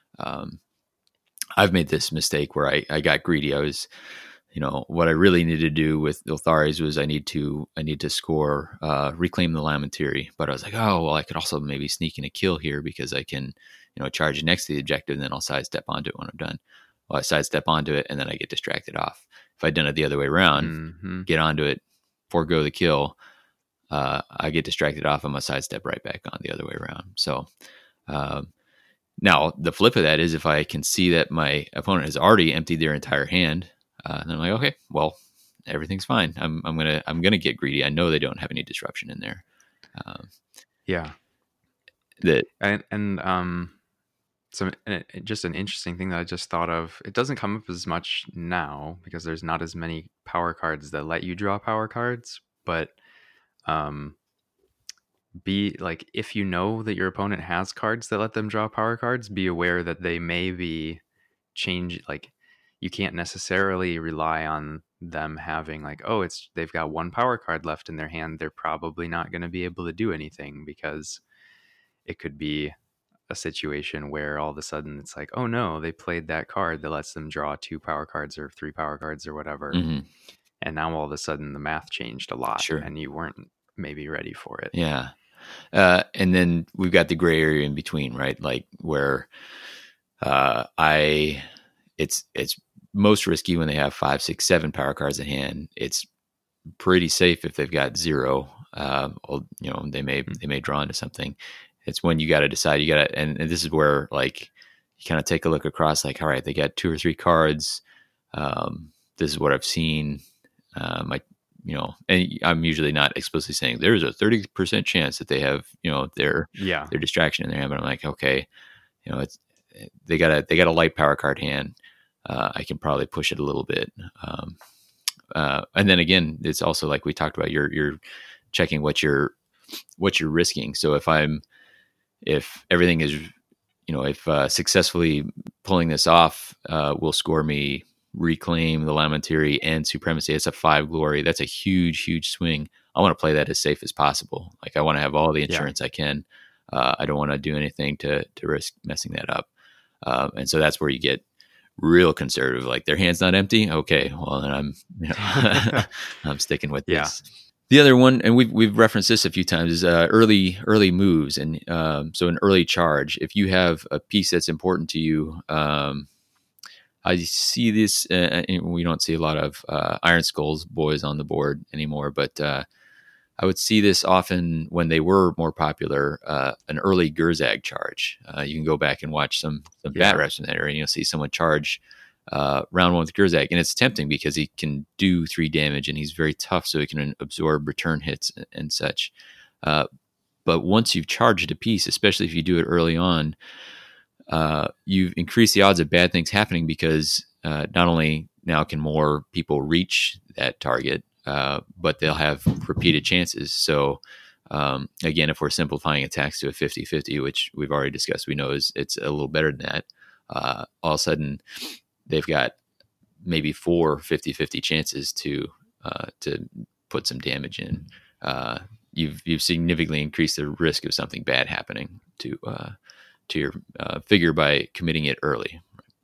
I've made this mistake where I got greedy. I was, what I really needed to do with Iltharis was I need to score, reclaim the Lamentery. But I was like, oh, well, I could also maybe sneak in a kill here, because I can, charge next to the objective, and then I'll sidestep onto it when I'm done. Well, I sidestep onto it, and then I get distracted off. If I'd done it the other way around, get onto it, forego the kill, I get distracted off, I'm going to sidestep right back on the other way around. So now the flip of that is, if I can see that my opponent has already emptied their entire hand, then I'm like, okay, well, everything's fine. I'm gonna get greedy. I know they don't have any disruption in there. Yeah. So just an interesting thing that I just thought of. It doesn't come up as much now because there's not as many power cards that let you draw power cards. But be like, if you know that your opponent has cards that let them draw power cards, be aware that they may be like, you can't necessarily rely on them having like, oh, they've got 1 power card left in their hand. They're probably not going to be able to do anything, because it could be a situation where all of a sudden it's like, oh no, they played that card that lets them draw 2 power cards or 3 power cards or whatever. Mm-hmm. And now all of a sudden the math changed a lot. Sure. And you weren't maybe ready for it. Yeah. And then we've got the gray area in between, right? Like where it's most risky when they have 5, 6, 7 power cards in hand. It's pretty safe if they've got 0. They may draw into something. It's when you got to decide, and this is where like you kind of take a look across, like, all right, they got 2 or 3 cards. This is what I've seen. And I'm usually not explicitly saying there's a 30% chance that they have, their distraction in their hand, but I'm like, okay, they got a light power card hand. I can probably push it a little bit. And then again, it's also like we talked about, you're checking what you're risking. So if everything is, if successfully pulling this off will score me reclaim the Lamentery and supremacy, it's a 5 glory. That's a huge swing. I want to play that as safe as possible. Like I want to have all the insurance I can. I don't want to do anything to risk messing that up. And so that's where you get real conservative. Like their hand's not empty. Okay, well then I'm I'm sticking with this. The other one, and we've referenced this a few times, is early moves. And so an early charge. If you have a piece that's important to you, I see this. We don't see a lot of Iron Skulls boys on the board anymore, but I would see this often when they were more popular. An early Gurzag charge. You can go back and watch some bat reps from that area, and you'll see someone charge round 1 with Gurzag, and it's tempting because he can do 3 damage, and he's very tough, so he can absorb return hits and such. But once you've charged a piece, especially if you do it early on, you've increased the odds of bad things happening, because not only now can more people reach that target, but they'll have repeated chances. So again, if we're simplifying attacks to a 50-50, which we've already discussed, we know it's a little better than that. All of a sudden they've got maybe 4 50-50 chances to put some damage in. You've significantly increased the risk of something bad happening to your figure by committing it early.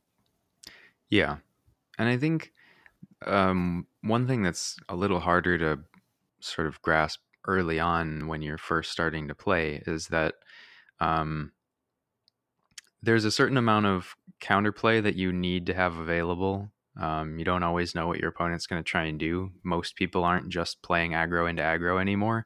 Yeah. And I think one thing that's a little harder to sort of grasp early on when you're first starting to play is that there's a certain amount of counterplay that you need to have available. You don't always know what your opponent's going to try and do. Most people aren't just playing aggro into aggro anymore.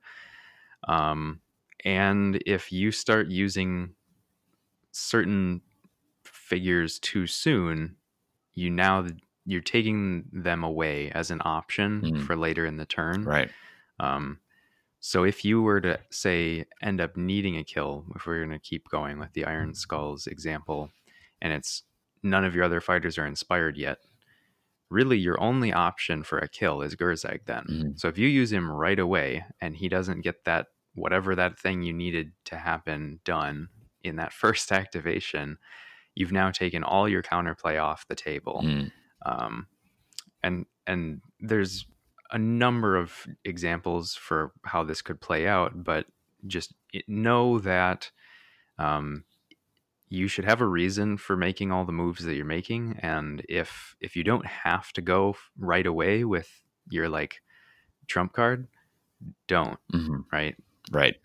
And if you start using certain figures too soon, you're taking them away as an option for later in the turn. Right. So if you were to, say, end up needing a kill, if we're going to keep going with the Iron Skulls example, and it's none of your other fighters are inspired yet, really your only option for a kill is Gurzag then. So if you use him right away and he doesn't get that whatever that thing you needed to happen done in that first activation, you've now taken all your counterplay off the table. Um, and there's a number of examples for how this could play out, but just know that you should have a reason for making all the moves that you're making, and if you don't have to go right away with your like trump card, don't. Right. Right.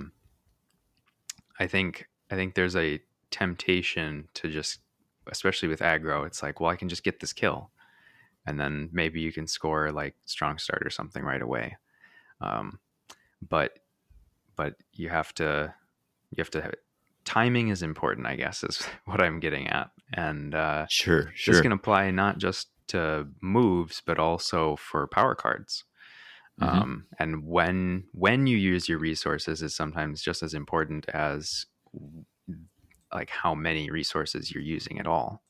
I think there's a temptation to just, especially with aggro, it's like, well, I can just get this kill, and then maybe you can score like strong start or something right away. But you have to timing is important, I guess, is what I'm getting at. And sure, this can apply not just to moves, but also for power cards. And when you use your resources is sometimes just as important as like how many resources you're using at all.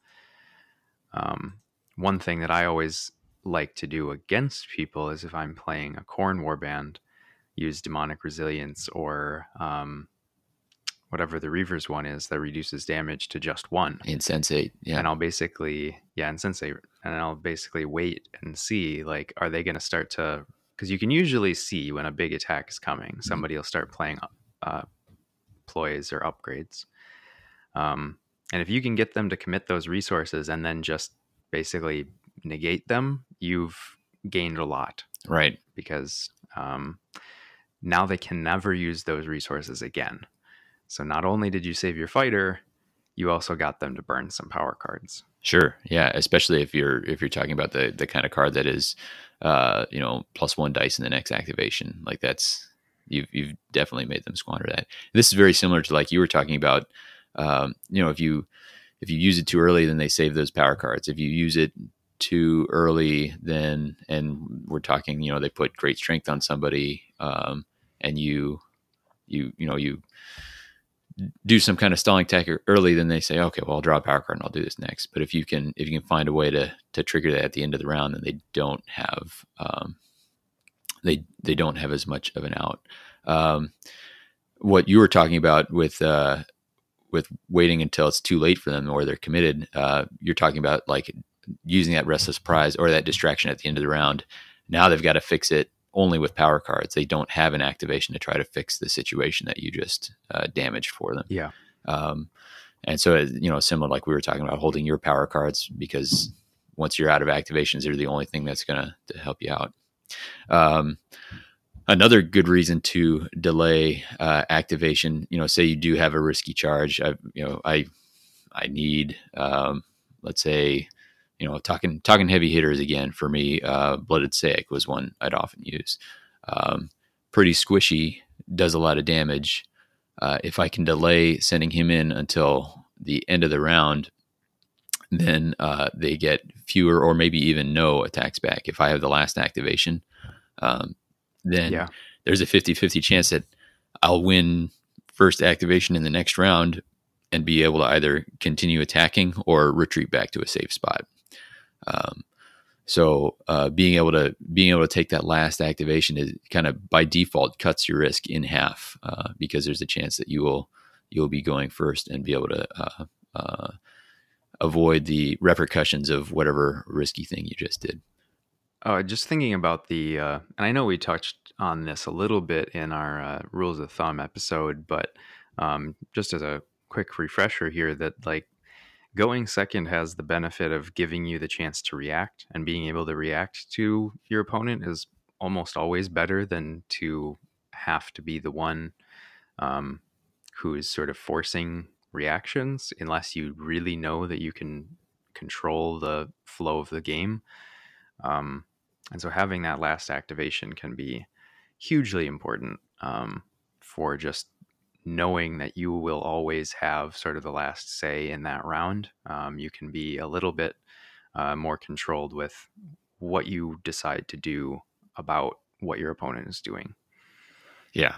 One thing that I always like to do against people is, if I'm playing a Khorne warband, use Demonic Resilience or whatever the Reaver's one is that reduces damage to just 1. Insensate, yeah. And I'll basically, Insensate, and I'll basically wait and see, like, are they going to start to, because you can usually see when a big attack is coming, somebody will start playing ploys or upgrades. And if you can get them to commit those resources and then just basically negate them, you've gained a lot. Right. Because now they can never use those resources again. So not only did you save your fighter, you also got them to burn some power cards. Sure. Yeah. Especially if you're talking about the kind of card that is, +1 dice in the next activation. Like that's, you've definitely made them squander that. This is very similar to, like you were talking about, if you use it too early, then they save those power cards. If you use it too early, then, and we're talking, they put great strength on somebody, and you do some kind of stalling tech early, then they say, okay, well, I'll draw a power card and I'll do this next. But if you can find a way to trigger that at the end of the round, then they don't have they don't have as much of an out. What you were talking about with waiting until it's too late for them or they're committed, you're talking about like using that restless prize or that distraction at the end of the round. Now they've got to fix it only with power cards. They don't have an activation to try to fix the situation that you just damaged for them. Yeah. And so, similar, like we were talking about holding your power cards, because once you're out of activations, they're the only thing that's going to help you out. Another good reason to delay activation, say you do have a risky charge. I need, let's say, talking heavy hitters again for me. Blooded Sayick was one I'd often use. Pretty squishy, does a lot of damage. If I can delay sending him in until the end of the round, then they get fewer or maybe even no attacks back. If I have the last activation, then there's a 50-50 chance that I'll win first activation in the next round and be able to either continue attacking or retreat back to a safe spot. So being able to take that last activation is kind of by default cuts your risk in half, because there's a chance that you'll be going first and be able to avoid the repercussions of whatever risky thing you just did. Oh, just thinking about the, and I know we touched on this a little bit in our rules of thumb episode, but just as a quick refresher here, that like going second has the benefit of giving you the chance to react, and being able to react to your opponent is almost always better than to have to be the one who is sort of forcing reactions, unless you really know that you can control the flow of the game. And so having that last activation can be hugely important for just knowing that you will always have sort of the last say in that round. You can be a little bit more controlled with what you decide to do about what your opponent is doing. Yeah.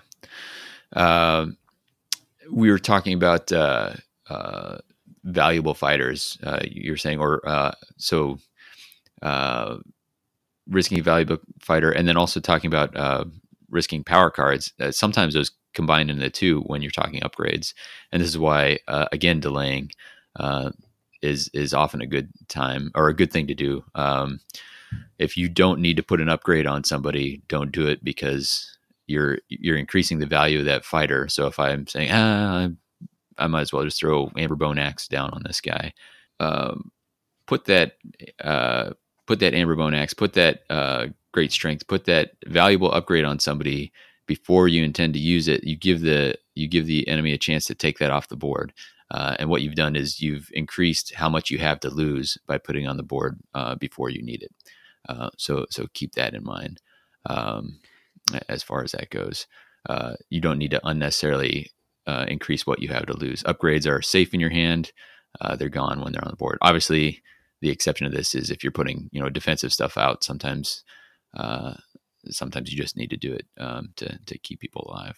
We were talking about valuable fighters, you're saying, or risking a valuable fighter, and then also talking about risking power cards, sometimes those combine into two when you're talking upgrades. And this is why, again, delaying is often a good time or a good thing to do. If you don't need to put an upgrade on somebody, don't do it, because you're increasing the value of that fighter. So if I'm saying, I might as well just throw Amber Bone Axe down on this guy. Put that Amber Bone Axe, put that great strength, put that valuable upgrade on somebody before you intend to use it. You give the enemy a chance to take that off the board. And what you've done is you've increased how much you have to lose by putting on the board before you need it. So keep that in mind as far as that goes. You don't need to unnecessarily increase what you have to lose. Upgrades are safe in your hand. They're gone when they're on the board. Obviously, the exception to this is if you're putting defensive stuff out. Sometimes you just need to do it to keep people alive.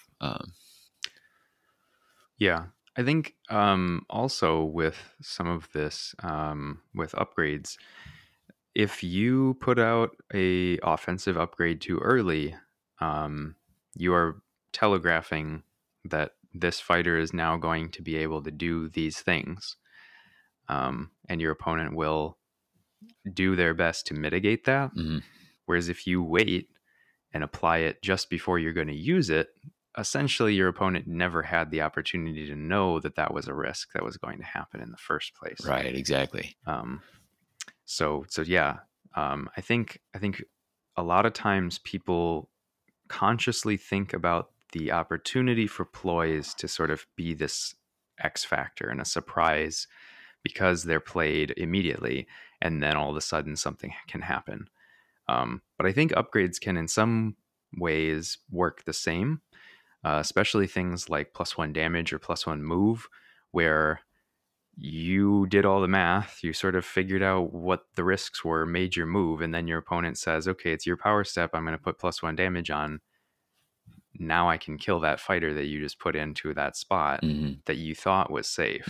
Yeah. I think also with some of this, with upgrades, if you put out a offensive upgrade too early, you are telegraphing that this fighter is now going to be able to do these things, and your opponent will do their best to mitigate that. Mm-hmm. Whereas if you wait and apply it just before you're going to use it, essentially your opponent never had the opportunity to know that that was a risk that was going to happen in the first place. Right, exactly. So yeah, I think a lot of times people consciously think about the opportunity for ploys to sort of be this X factor and a surprise because they're played immediately, and then all of a sudden something can happen. But I think upgrades can in some ways work the same, especially things like +1 damage or +1 move, where you did all the math, you sort of figured out what the risks were, made your move, and then your opponent says, okay, it's your power step, I'm going to put +1 damage on. Now I can kill that fighter that you just put into that spot that you thought was safe.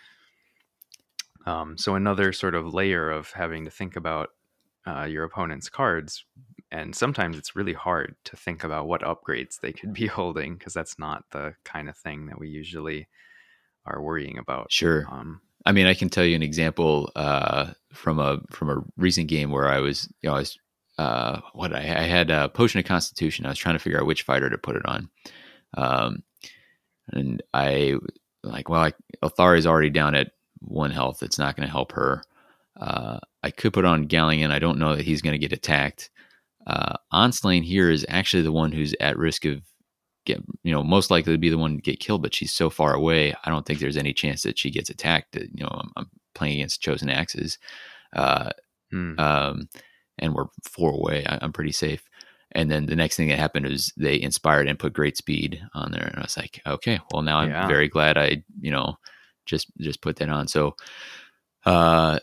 So another sort of layer of having to think about your opponent's cards, and sometimes it's really hard to think about what upgrades they could be holding, because that's not the kind of thing that we usually are worrying about. Sure. I mean, I can tell you an example from a recent game where I had a Potion of Constitution. I was trying to figure out which fighter to put it on, and Althari's already down at 1 health. It's not going to help her. I could put on Galleon. I don't know that he's going to get attacked. Onslane here is actually the one who's at risk of most likely to be the one to get killed, but she's so far away. I don't think there's any chance that she gets attacked. I'm playing against Chosen Axes, and we're 4 away. I'm pretty safe. And then the next thing that happened is they inspired and put Great Speed on there, and I was like, okay, well now I'm very glad I just put that on. So I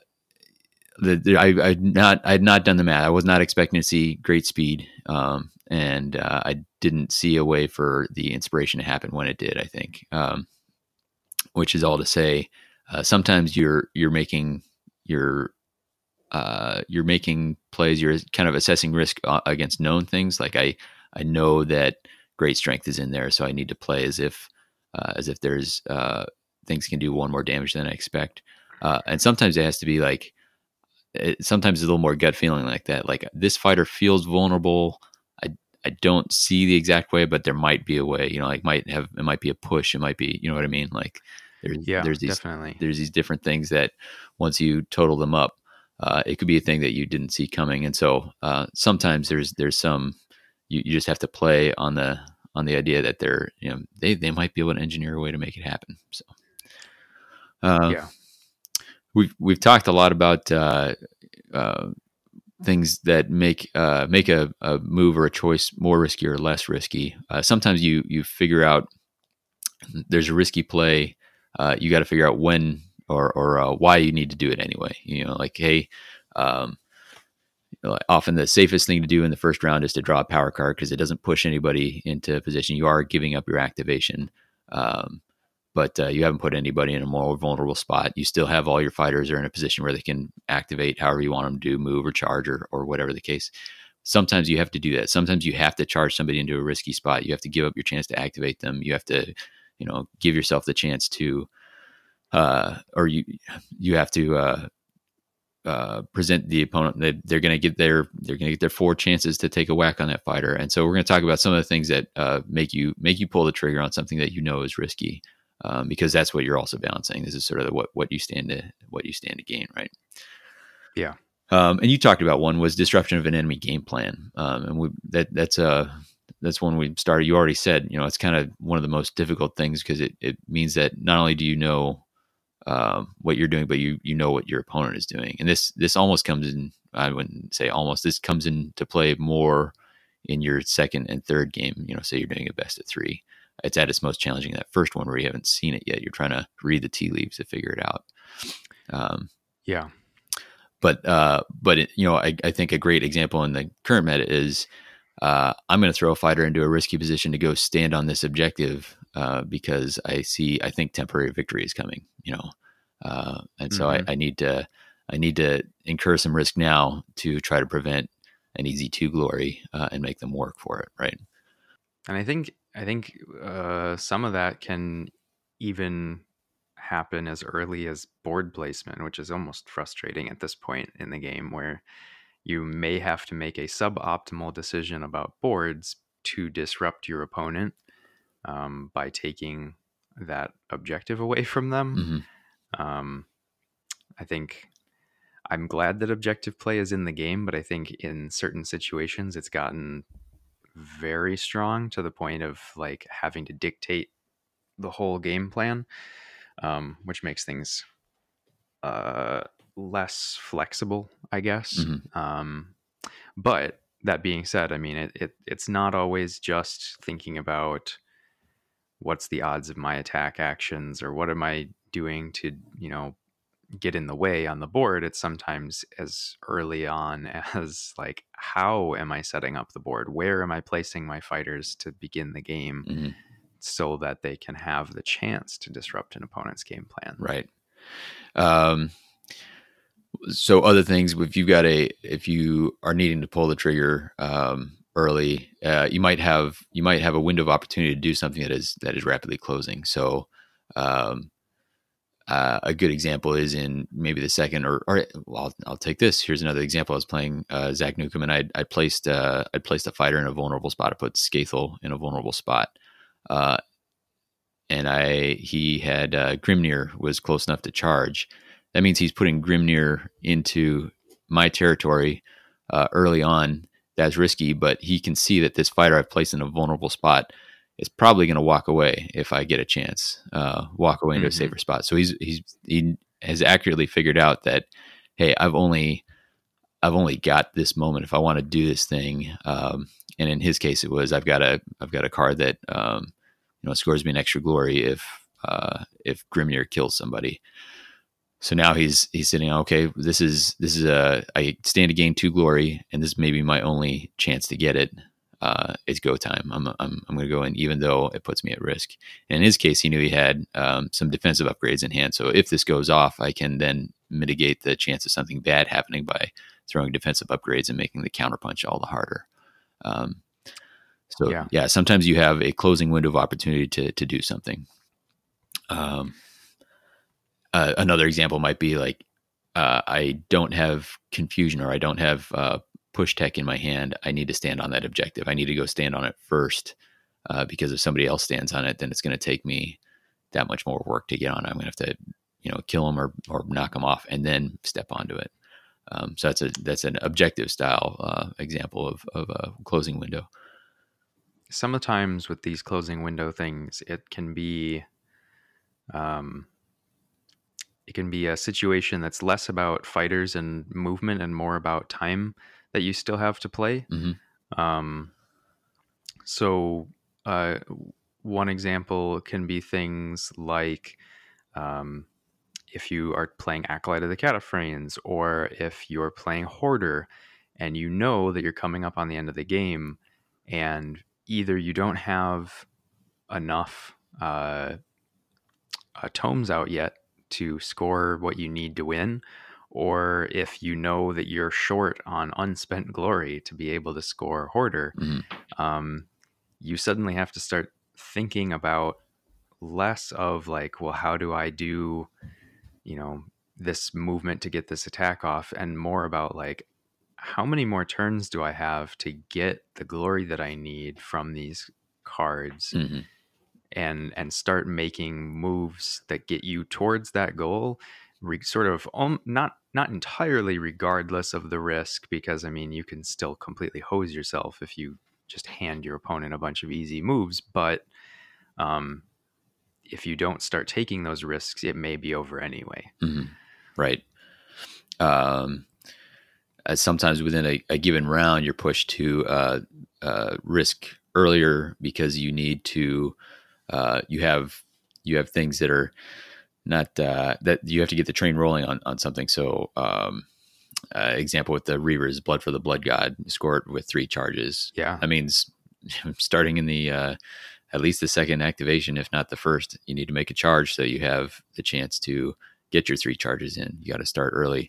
had not done the math. I was not expecting to see Great Speed, and I didn't see a way for the inspiration to happen when it did, I think, which is all to say, sometimes you're making plays, you're kind of assessing risk against known things. Like I know that Great Strength is in there, so I need to play as if there's things can do 1 more damage than I expect. And sometimes it has to be like, sometimes it's a little more gut feeling like that. Like, this fighter feels vulnerable. I don't see the exact way, but there might be a way. It might be a push. It might be, you know what I mean? Like, there's these different things that once you total them up, it could be a thing that you didn't see coming. And so sometimes there's some you just have to play on the idea that they might be able to engineer a way to make it happen. So we've talked a lot about things that make a move or a choice more risky or less risky. Sometimes you figure out there's a risky play. You got to figure out when or why you need to do it anyway. Like, hey, often the safest thing to do in the first round is to draw a power card because it doesn't push anybody into position. You are giving up your activation. But you haven't put anybody in a more vulnerable spot. You still have all your fighters are in a position where they can activate however you want them to do, move or charge or whatever the case. sometimes you have to do that. Sometimes you have to charge somebody into a risky spot. You have to give up your chance to activate them. You have to, give yourself the chance to, or you have to present the opponent that they're going to get their 4 chances to take a whack on that fighter. And so we're going to talk about some of the things that make you pull the trigger on something that is risky, because that's what you're also balancing. This is sort of what you stand to gain, right? Yeah. And you talked about one was disruption of an enemy game plan, and that's one we started. You already said, it's kind of one of the most difficult things because it means that not only do you know what you're doing, but you know what your opponent is doing. And this almost comes in, I wouldn't say almost, this comes into play more in your second and third game. Say you're doing a best of 3. It's at its most challenging that first one where you haven't seen it yet. You're trying to read the tea leaves to figure it out. Yeah. But I think a great example in the current meta is I'm going to throw a fighter into a risky position to go stand on this objective because I think temporary victory is coming. And so I need to incur some risk now to try to prevent an easy 2 glory and make them work for it, right? And I think some of that can even happen as early as board placement, which is almost frustrating at this point in the game, where you may have to make a suboptimal decision about boards to disrupt your opponent by taking that objective away from them. Mm-hmm. I think I'm glad that objective play is in the game, but I think in certain situations it's gotten very strong to the point of like having to dictate the whole game plan, which makes things less flexible, I guess. Mm-hmm. But that being said, I mean, it's not always just thinking about what's the odds of my attack actions or what am I doing to, get in the way on the board. It's sometimes as early on as like, how am I setting up the board? Where am I placing my fighters to begin the game Mm-hmm. so that they can have the chance to disrupt an opponent's game plan? Right. So other things, if you are needing to pull the trigger early, you might have a window of opportunity to do something that is rapidly closing. So a good example is in maybe the second or well, I'll take this. Here's another example. I was playing Zach Newcomb, and I placed a fighter in a vulnerable spot. I put Scathel in a vulnerable spot, and he had Grimnir was close enough to charge. That means he's putting Grimnir into my territory early on. That's risky, but he can see that this fighter I've placed in a vulnerable spot is probably going to walk away if I get a chance, walk away into a safer spot. So he has accurately figured out that, hey, I've only got this moment if I want to do this thing. And in his case, it was I've got a card that scores me an extra glory if Grimnir kills somebody. So now he's sitting on, okay, this is I stand to gain 2 glory, and this may be my only chance to get it. It's go time. I'm going to go in, even though it puts me at risk. And in his case, he knew he had some defensive upgrades in hand. So if this goes off, I can then mitigate the chance of something bad happening by throwing defensive upgrades and making the counterpunch all the harder. Sometimes you have a closing window of opportunity to do something. Another example might be like I don't have confusion, or I don't have push tech in my hand. I need to stand on that objective. I need to go stand on it first because if somebody else stands on it, then it's going to take me that much more work to get on it. I'm going to have to kill them or knock them off and then step onto it. So that's an objective style example of a closing window. Sometimes with these closing window things, it can be a situation that's less about fighters and movement and more about time that you still have to play. Mm-hmm. So one example can be things like if you are playing Acolyte of the Cataphragms, or if you're playing Hoarder and you know that you're coming up on the end of the game, and either you don't have enough tomes out yet to score what you need to win, or if you know that you're short on unspent glory to be able to score Hoarder, you suddenly have to start thinking about less of like, well, how do I do, this movement to get this attack off, and more about like, how many more turns do I have to get the glory that I need from these cards, and start making moves that get you towards that goal, sort of not entirely regardless of the risk, because I mean you can still completely hose yourself if you just hand your opponent a bunch of easy moves, but if you don't start taking those risks, it may be over anyway. Right. Sometimes within a given round, you're pushed to risk earlier because you need to. You have things that are not that you have to get the train rolling on something. So, example with the Reavers, Blood for the Blood God, score it with 3 charges. Yeah, that means starting in the at least the second activation, if not the first, you need to make a charge so you have the chance to get your 3 charges in. You got to start early.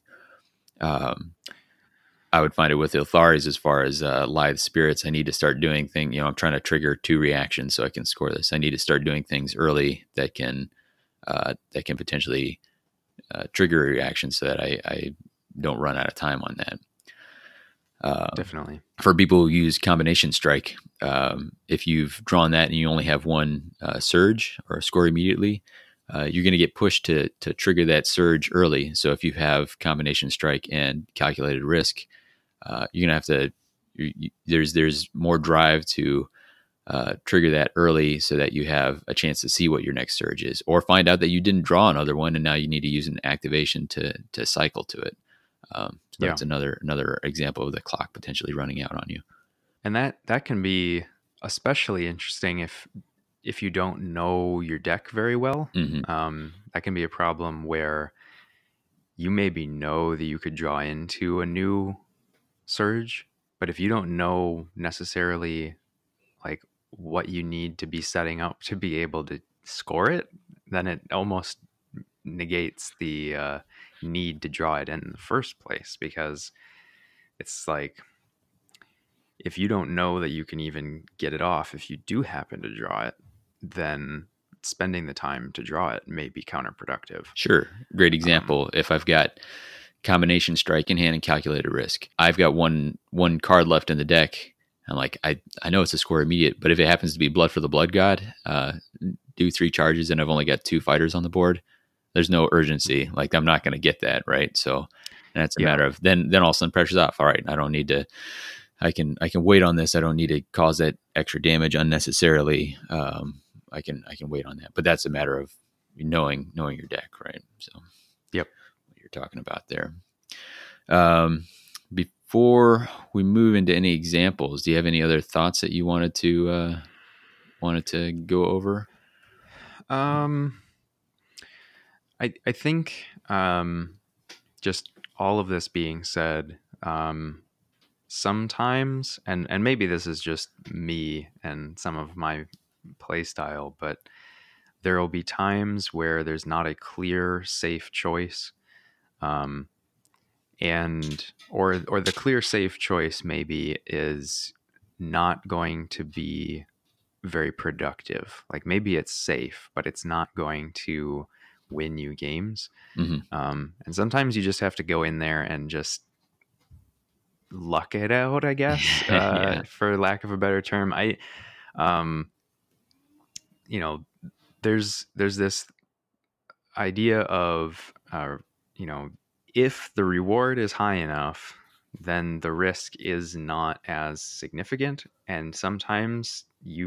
I would find it with Iltharis as far as Lithe Spirits. I need to start doing things. I'm trying to trigger 2 reactions so I can score this. I need to start doing things early that can potentially trigger a reaction so that I don't run out of time on that. Definitely. For people who use Combination Strike, if you've drawn that and you only have 1 surge or score immediately, you're going to get pushed to trigger that surge early. So if you have Combination Strike and Calculated Risk, you're going to have to. There's more drive to trigger that early so that you have a chance to see what your next surge is, or find out that you didn't draw another one and now you need to use an activation to cycle to it. So that's another example of the clock potentially running out on you. And that can be especially interesting if you don't know your deck very well. That can be a problem where you maybe know that you could draw into a new surge, but if you don't know necessarily like what you need to be setting up to be able to score it, then it almost negates the need to draw it in the first place, because it's like, if you don't know that you can even get it off if you do happen to draw it, then spending the time to draw it may be counterproductive. Sure. Great example. If I've got Combination Strike in hand and Calculated Risk, I've got one card left in the deck. I'm like, I know it's a score immediate, but if it happens to be Blood for the Blood God, do 3 charges and I've only got 2 fighters on the board, there's no urgency. Like, I'm not going to get that, right? So that's a matter of then all of a sudden pressure's off. All right, I don't need to. I can wait on this. I don't need to cause that extra damage unnecessarily. I can wait on that. But that's a matter of knowing your deck, right? So, yep, what you're talking about there. Before we move into any examples, do you have any other thoughts that you wanted to go over? I think just all of this being said, sometimes, and maybe this is just me and some of my play style, but there will be times where there's not a clear, safe choice, or the clear, safe choice maybe is not going to be very productive. Like, maybe it's safe, but it's not going to win you games. And sometimes you just have to go in there and just luck it out, I guess, for lack of a better term. There's this idea of, if the reward is high enough, then the risk is not as significant. And sometimes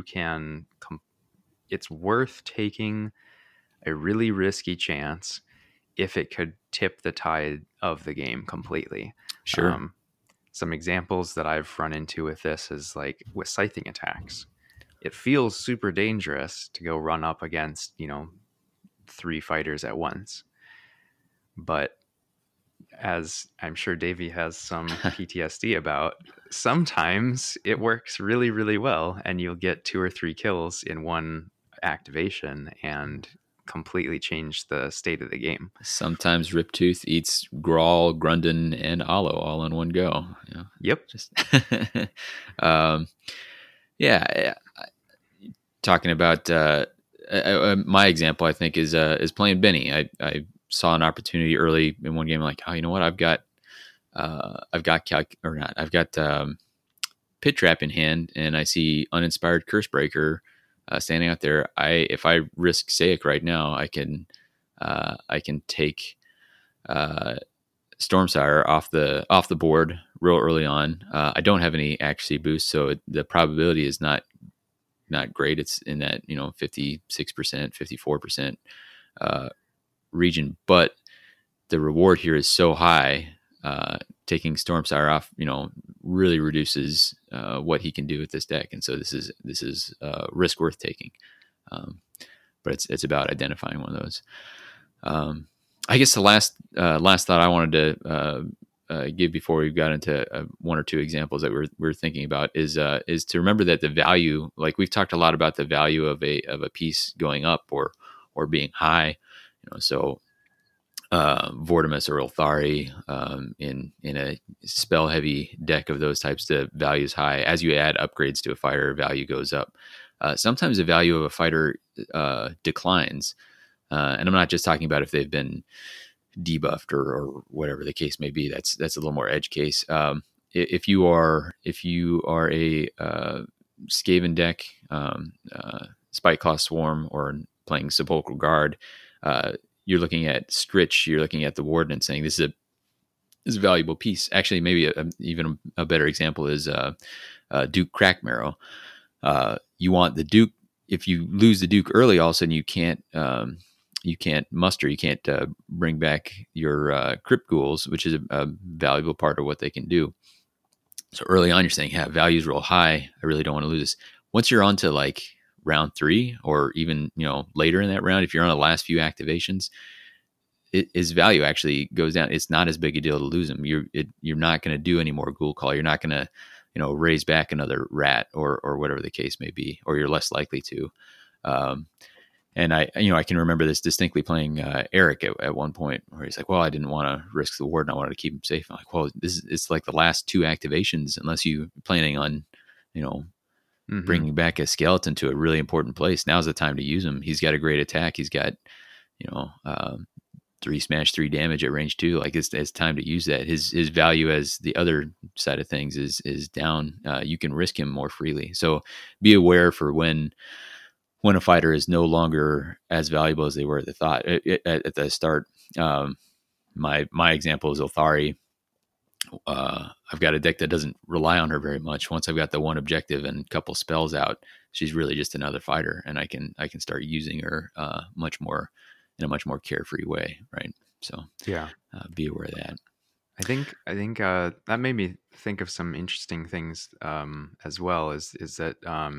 it's worth taking a really risky chance if it could tip the tide of the game completely. Sure. Some examples that I've run into with this is like with scything attacks. It feels super dangerous to go run up against, 3 fighters at once. But as I'm sure Davey has some PTSD about, sometimes it works really, really well, and you'll get 2 or 3 kills in one activation and completely change the state of the game. Sometimes Riptooth eats Grawl, Grundon, and Alo all in one go. Yep. Just um, yeah. Talking about my example, I think is playing Benny. I saw an opportunity early in one game, like, oh, you know what, I've got Pit Trap in hand, and I see Uninspired Cursebreaker standing out there. If I risk Sayic right now, I can take Stormsire off the board real early on. I don't have any accuracy boost, so the probability is not great. It's in that 56%, 54% region, but the reward here is so high. Taking Stormsire off, really reduces what he can do with this deck, and so this is risk worth taking. But it's about identifying one of those. I guess the last thought I wanted to give before we got into one or two examples that we're thinking about is to remember that the value, like we've talked a lot about the value of a piece going up or being high, so Vortimus or Ulthari in a spell heavy deck of those types, the value is high. As you add upgrades to a fighter, value goes up. Sometimes the value of a fighter declines, and I'm not just talking about if they've been debuffed or whatever the case may be. That's a little more edge case. If you are a Skaven deck, Spiteclaw Swarm, or playing Sepulchral Guard, you're looking at Stritch, you're looking at the Warden and saying this is a valuable piece. Actually, maybe even a better example is Duke Crackmarrow. You want the Duke. If you lose the Duke early, all of a sudden you can't muster, you can't bring back your Crypt Ghouls, which is a valuable part of what they can do. So early on, you're saying, yeah, value's real high. I really don't want to lose this. Once you're on to like round 3, or even later in that round, if you're on the last few activations, his value actually goes down. It's not as big a deal to lose him. You're not going to do any more Ghoul Call. You're not going to raise back another rat or whatever the case may be, or you're less likely to. And I can remember this distinctly playing Eric at one point where he's like, well, I didn't want to risk the Warden. I wanted to keep him safe. I'm like, well, it's like the last 2 activations, unless you're planning on, bringing back a skeleton to a really important place. Now's the time to use him. He's got a great attack. He's got, 3 smash, 3 damage at range 2. Like it's time to use that. His value as the other side of things is down. You can risk him more freely. So be aware for when a fighter is no longer as valuable as they were at the thought at the start. My example is Ulthari. I've got a deck that doesn't rely on her very much. Once I've got the one objective and a couple spells out, she's really just another fighter, and I can start using her much more in a much more carefree way, right? So yeah, be aware of that. I think that made me think of some interesting things as well. Is that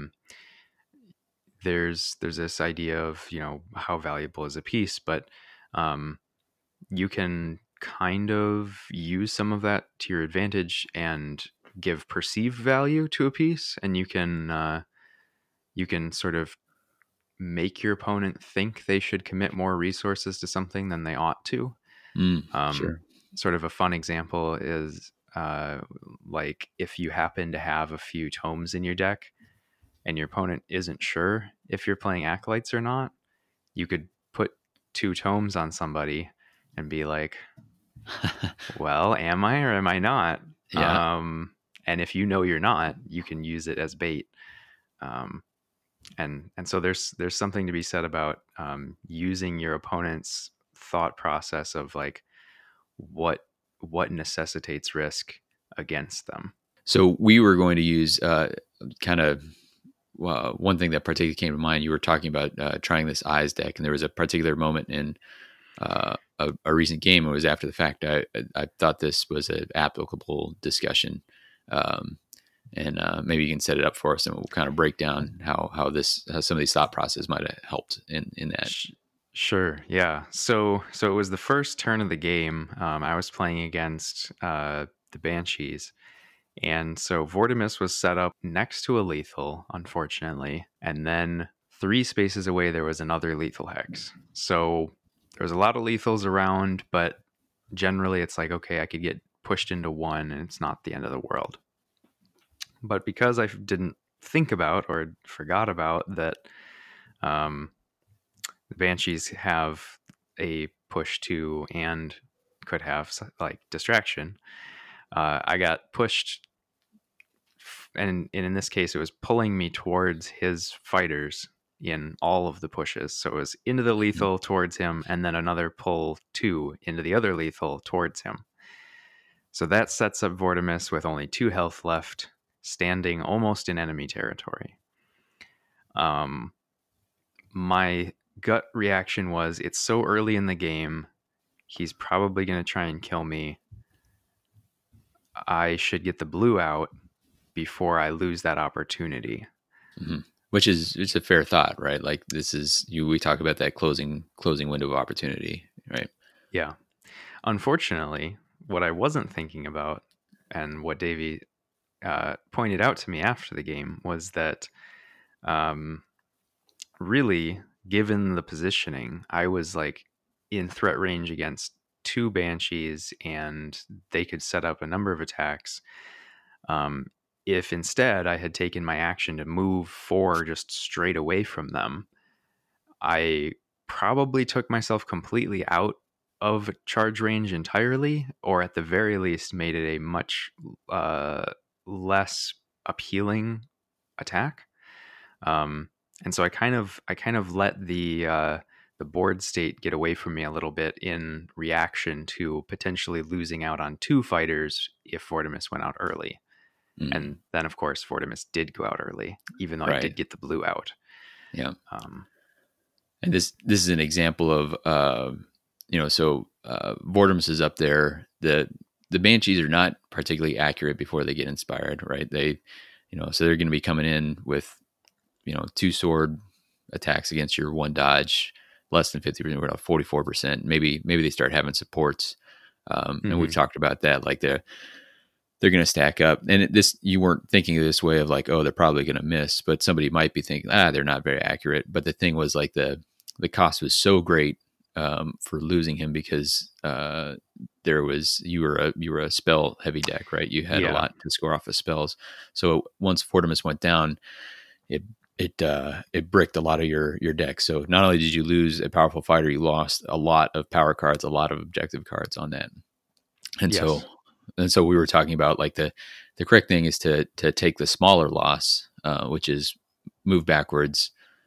there's this idea of how valuable is a piece, but you can kind of use some of that to your advantage and give perceived value to a piece, and you can sort of make your opponent think they should commit more resources to something than they ought to. Sure. Sort of a fun example is like if you happen to have a few tomes in your deck and your opponent isn't sure if you're playing Acolytes or not, you could put 2 tomes on somebody and be like, well, am I or am I not? Yeah. And if you're not, you can use it as bait. And so there's something to be said about using your opponent's thought process of like what necessitates risk against them. So we were going to use kind of one thing that particularly came to mind. You were talking about trying this Eyes deck, and there was a particular moment in a recent game. It was after the fact. I thought this was an applicable discussion, and maybe you can set it up for us, and we'll kind of break down how some of these thought processes might have helped in that. Sure. Yeah. So it was the first turn of the game. I was playing against the Banshees. And so Vortimus was set up next to a lethal, unfortunately. And then 3 spaces away, there was another lethal hex. So there was a lot of lethals around, but generally it's like, okay, I could get pushed into one and it's not the end of the world. But because I didn't think about or forgot about that, the Banshees have a push to and could have like distraction, I got pushed, and in this case, it was pulling me towards his fighters in all of the pushes. So it was into the lethal towards him, and then another pull two into the other lethal towards him. So that sets up Vortimus with only 2 health left, standing almost in enemy territory. My gut reaction was, it's so early in the game, he's probably going to try and kill me. I should get the blue out before I lose that opportunity. Mm-hmm. Which is, it's a fair thought, right? Like this is we talk about that closing window of opportunity, right? Yeah. Unfortunately, what I wasn't thinking about, and what Davey pointed out to me after the game, was that really, given the positioning, I was like in threat range against 2 Banshees, and they could set up a number of attacks. If instead I had taken my action to move 4 just straight away from them, I probably took myself completely out of charge range entirely, or at the very least made it a much less appealing attack. And so I kind of let the board state get away from me a little bit in reaction to potentially losing out on 2 fighters if Vortimus went out early. Mm. And then, of course, Vortimus did go out early, even though I did get the blue out. Yeah. And this is an example of, so Vortimus is up there. The Banshees are not particularly accurate before they get inspired, right? They, so they're going to be coming in with, 2 sword attacks against your 1 dodge, less than 50%, we're at 44%. Maybe they start having supports. And we've talked about that, like they're going to stack up. And you weren't thinking of this way of like, oh, they're probably going to miss, but somebody might be thinking, they're not very accurate. But the thing was like the cost was so great for losing him because you were a spell heavy deck, right? You had a lot to score off of spells. So once Vortimus went down, it bricked a lot of your deck. So not only did you lose a powerful fighter, you lost a lot of power cards, a lot of objective cards on that. And so we were talking about like the correct thing is to take the smaller loss, which is move backwards,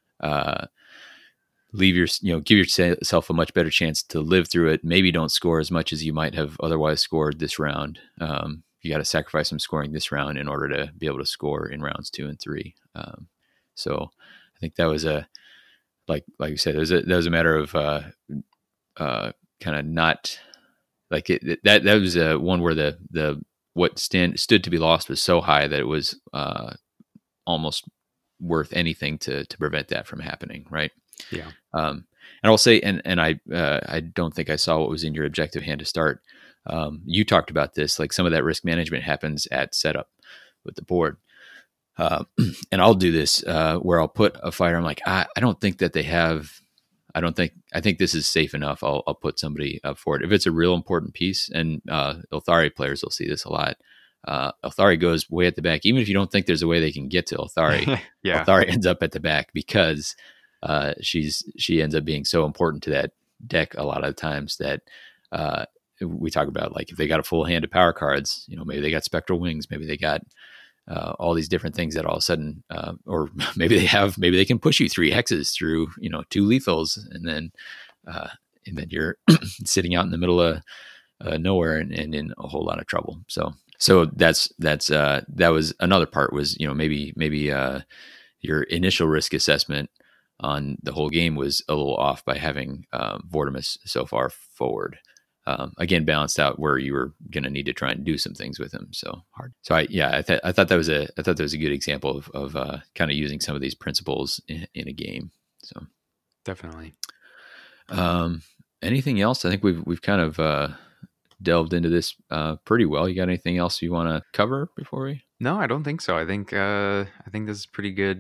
give yourself a much better chance to live through it. Maybe don't score as much as you might have otherwise scored this round. You got to sacrifice some scoring this round in order to be able to score in rounds 2 and 3. So I think that was like you said, that was a matter of kind of not like that was one where the what stood to be lost was so high that it was almost worth anything to prevent that from happening, right? Yeah. And I'll say, and I don't think I saw what was in your objective hand to start. You talked about this, like some of that risk management happens at setup with the board. And I'll do this where I'll put a fighter. I'm like, I don't think that they have. I think this is safe enough. I'll put somebody up for it if it's a real important piece. And Elthari players will see this a lot. Elthari goes way at the back, even if you don't think there's a way they can get to Elthari. Elthari ends up at the back because she ends up being so important to that deck a lot of times that we talk about, like if they got a full hand of power cards, maybe they got Spectral Wings, maybe they got all these different things that all of a sudden, or maybe they can push you 3 hexes through, 2 lethals, and then you're sitting out in the middle of nowhere and in a whole lot of trouble. So that was another part was, maybe your initial risk assessment on the whole game was a little off by having Vortimus so far forward. Again, balanced out where you were going to need to try and do some things with him. So hard. So I thought that was a good example of kind of using some of these principles in a game. So definitely. Anything else? I think we've kind of delved into this pretty well. You got anything else you want to cover before we? No, I don't think so. I think this is pretty good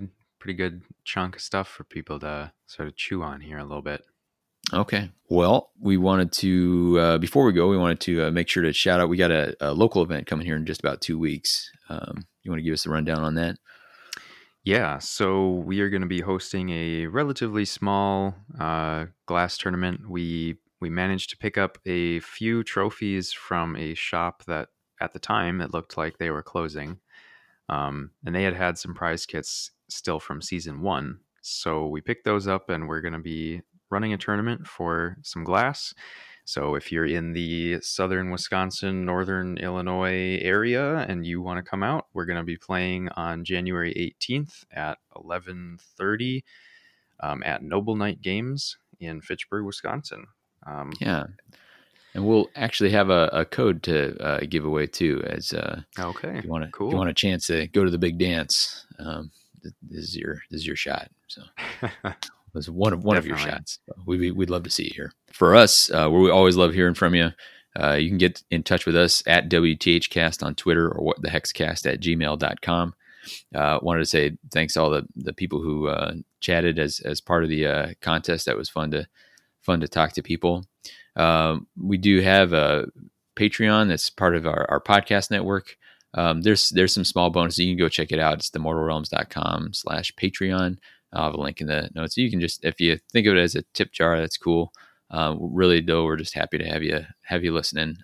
pretty good chunk of stuff for people to sort of chew on here a little bit. Okay. Well, we wanted to, before we go, we wanted to make sure to shout out, we got a local event coming here in just about 2 weeks. You want to give us a rundown on that? Yeah, so we are going to be hosting a relatively small glass tournament. We managed to pick up a few trophies from a shop that at the time it looked like they were closing. And they had some prize kits still from season 1. So we picked those up and we're going to be running a tournament for some glass. So if you're in the southern Wisconsin, northern Illinois area and you want to come out, we're going to be playing on January 18th at 11:30 at Noble Knight Games in Fitchburg, Wisconsin. Yeah. And we'll actually have a code to give away too, as okay, if you want cool. If you want a chance to go to the big dance, this is your shot. So it was one of your shots. We'd love to see you here. For us, we always love hearing from you. You can get in touch with us at WTHcast on Twitter or whatthehexcast@gmail.com. Wanted to say thanks to all the people who chatted as part of the contest. That was fun to talk to people. We do have a Patreon that's part of our podcast network. There's some small bonuses. You can go check it out. It's themortalrealms.com/Patreon. I'll have a link in the notes. You can just, if you think of it as a tip jar, that's cool. Really though, we're just happy to have you listening.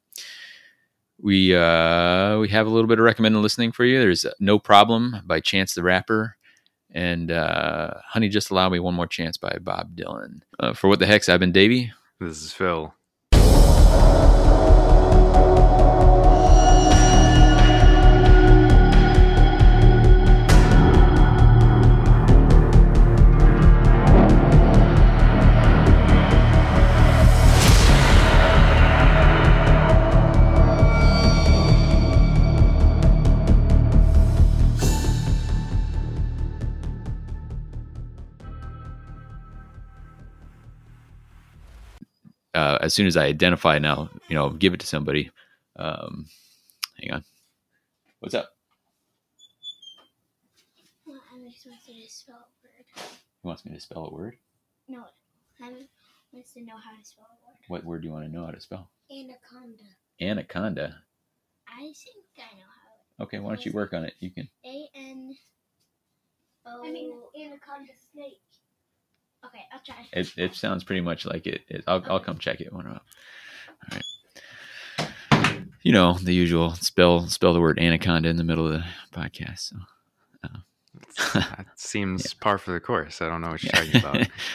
We have a little bit of recommended listening for you. There's No Problem by Chance the Rapper, and Honey Just Allow Me One More Chance by Bob Dylan. For What the Hex, I've been Davey. This is Phil. As soon as I identify now, give it to somebody. Hang on. What's up? Well, Alex wants you to spell a word. He wants me to spell a word? No, Alex wants to know how to spell a word. What word do you want to know how to spell? Anaconda. Anaconda? I think I know how. Okay, why don't you work on it? You can. A-N-O. I mean, anaconda snake. Okay, I'll try. It sounds pretty much like it. I'll come check it when I'm up. All right. The usual spell the word anaconda in the middle of the podcast. So that seems par for the course. I don't know what you're talking about.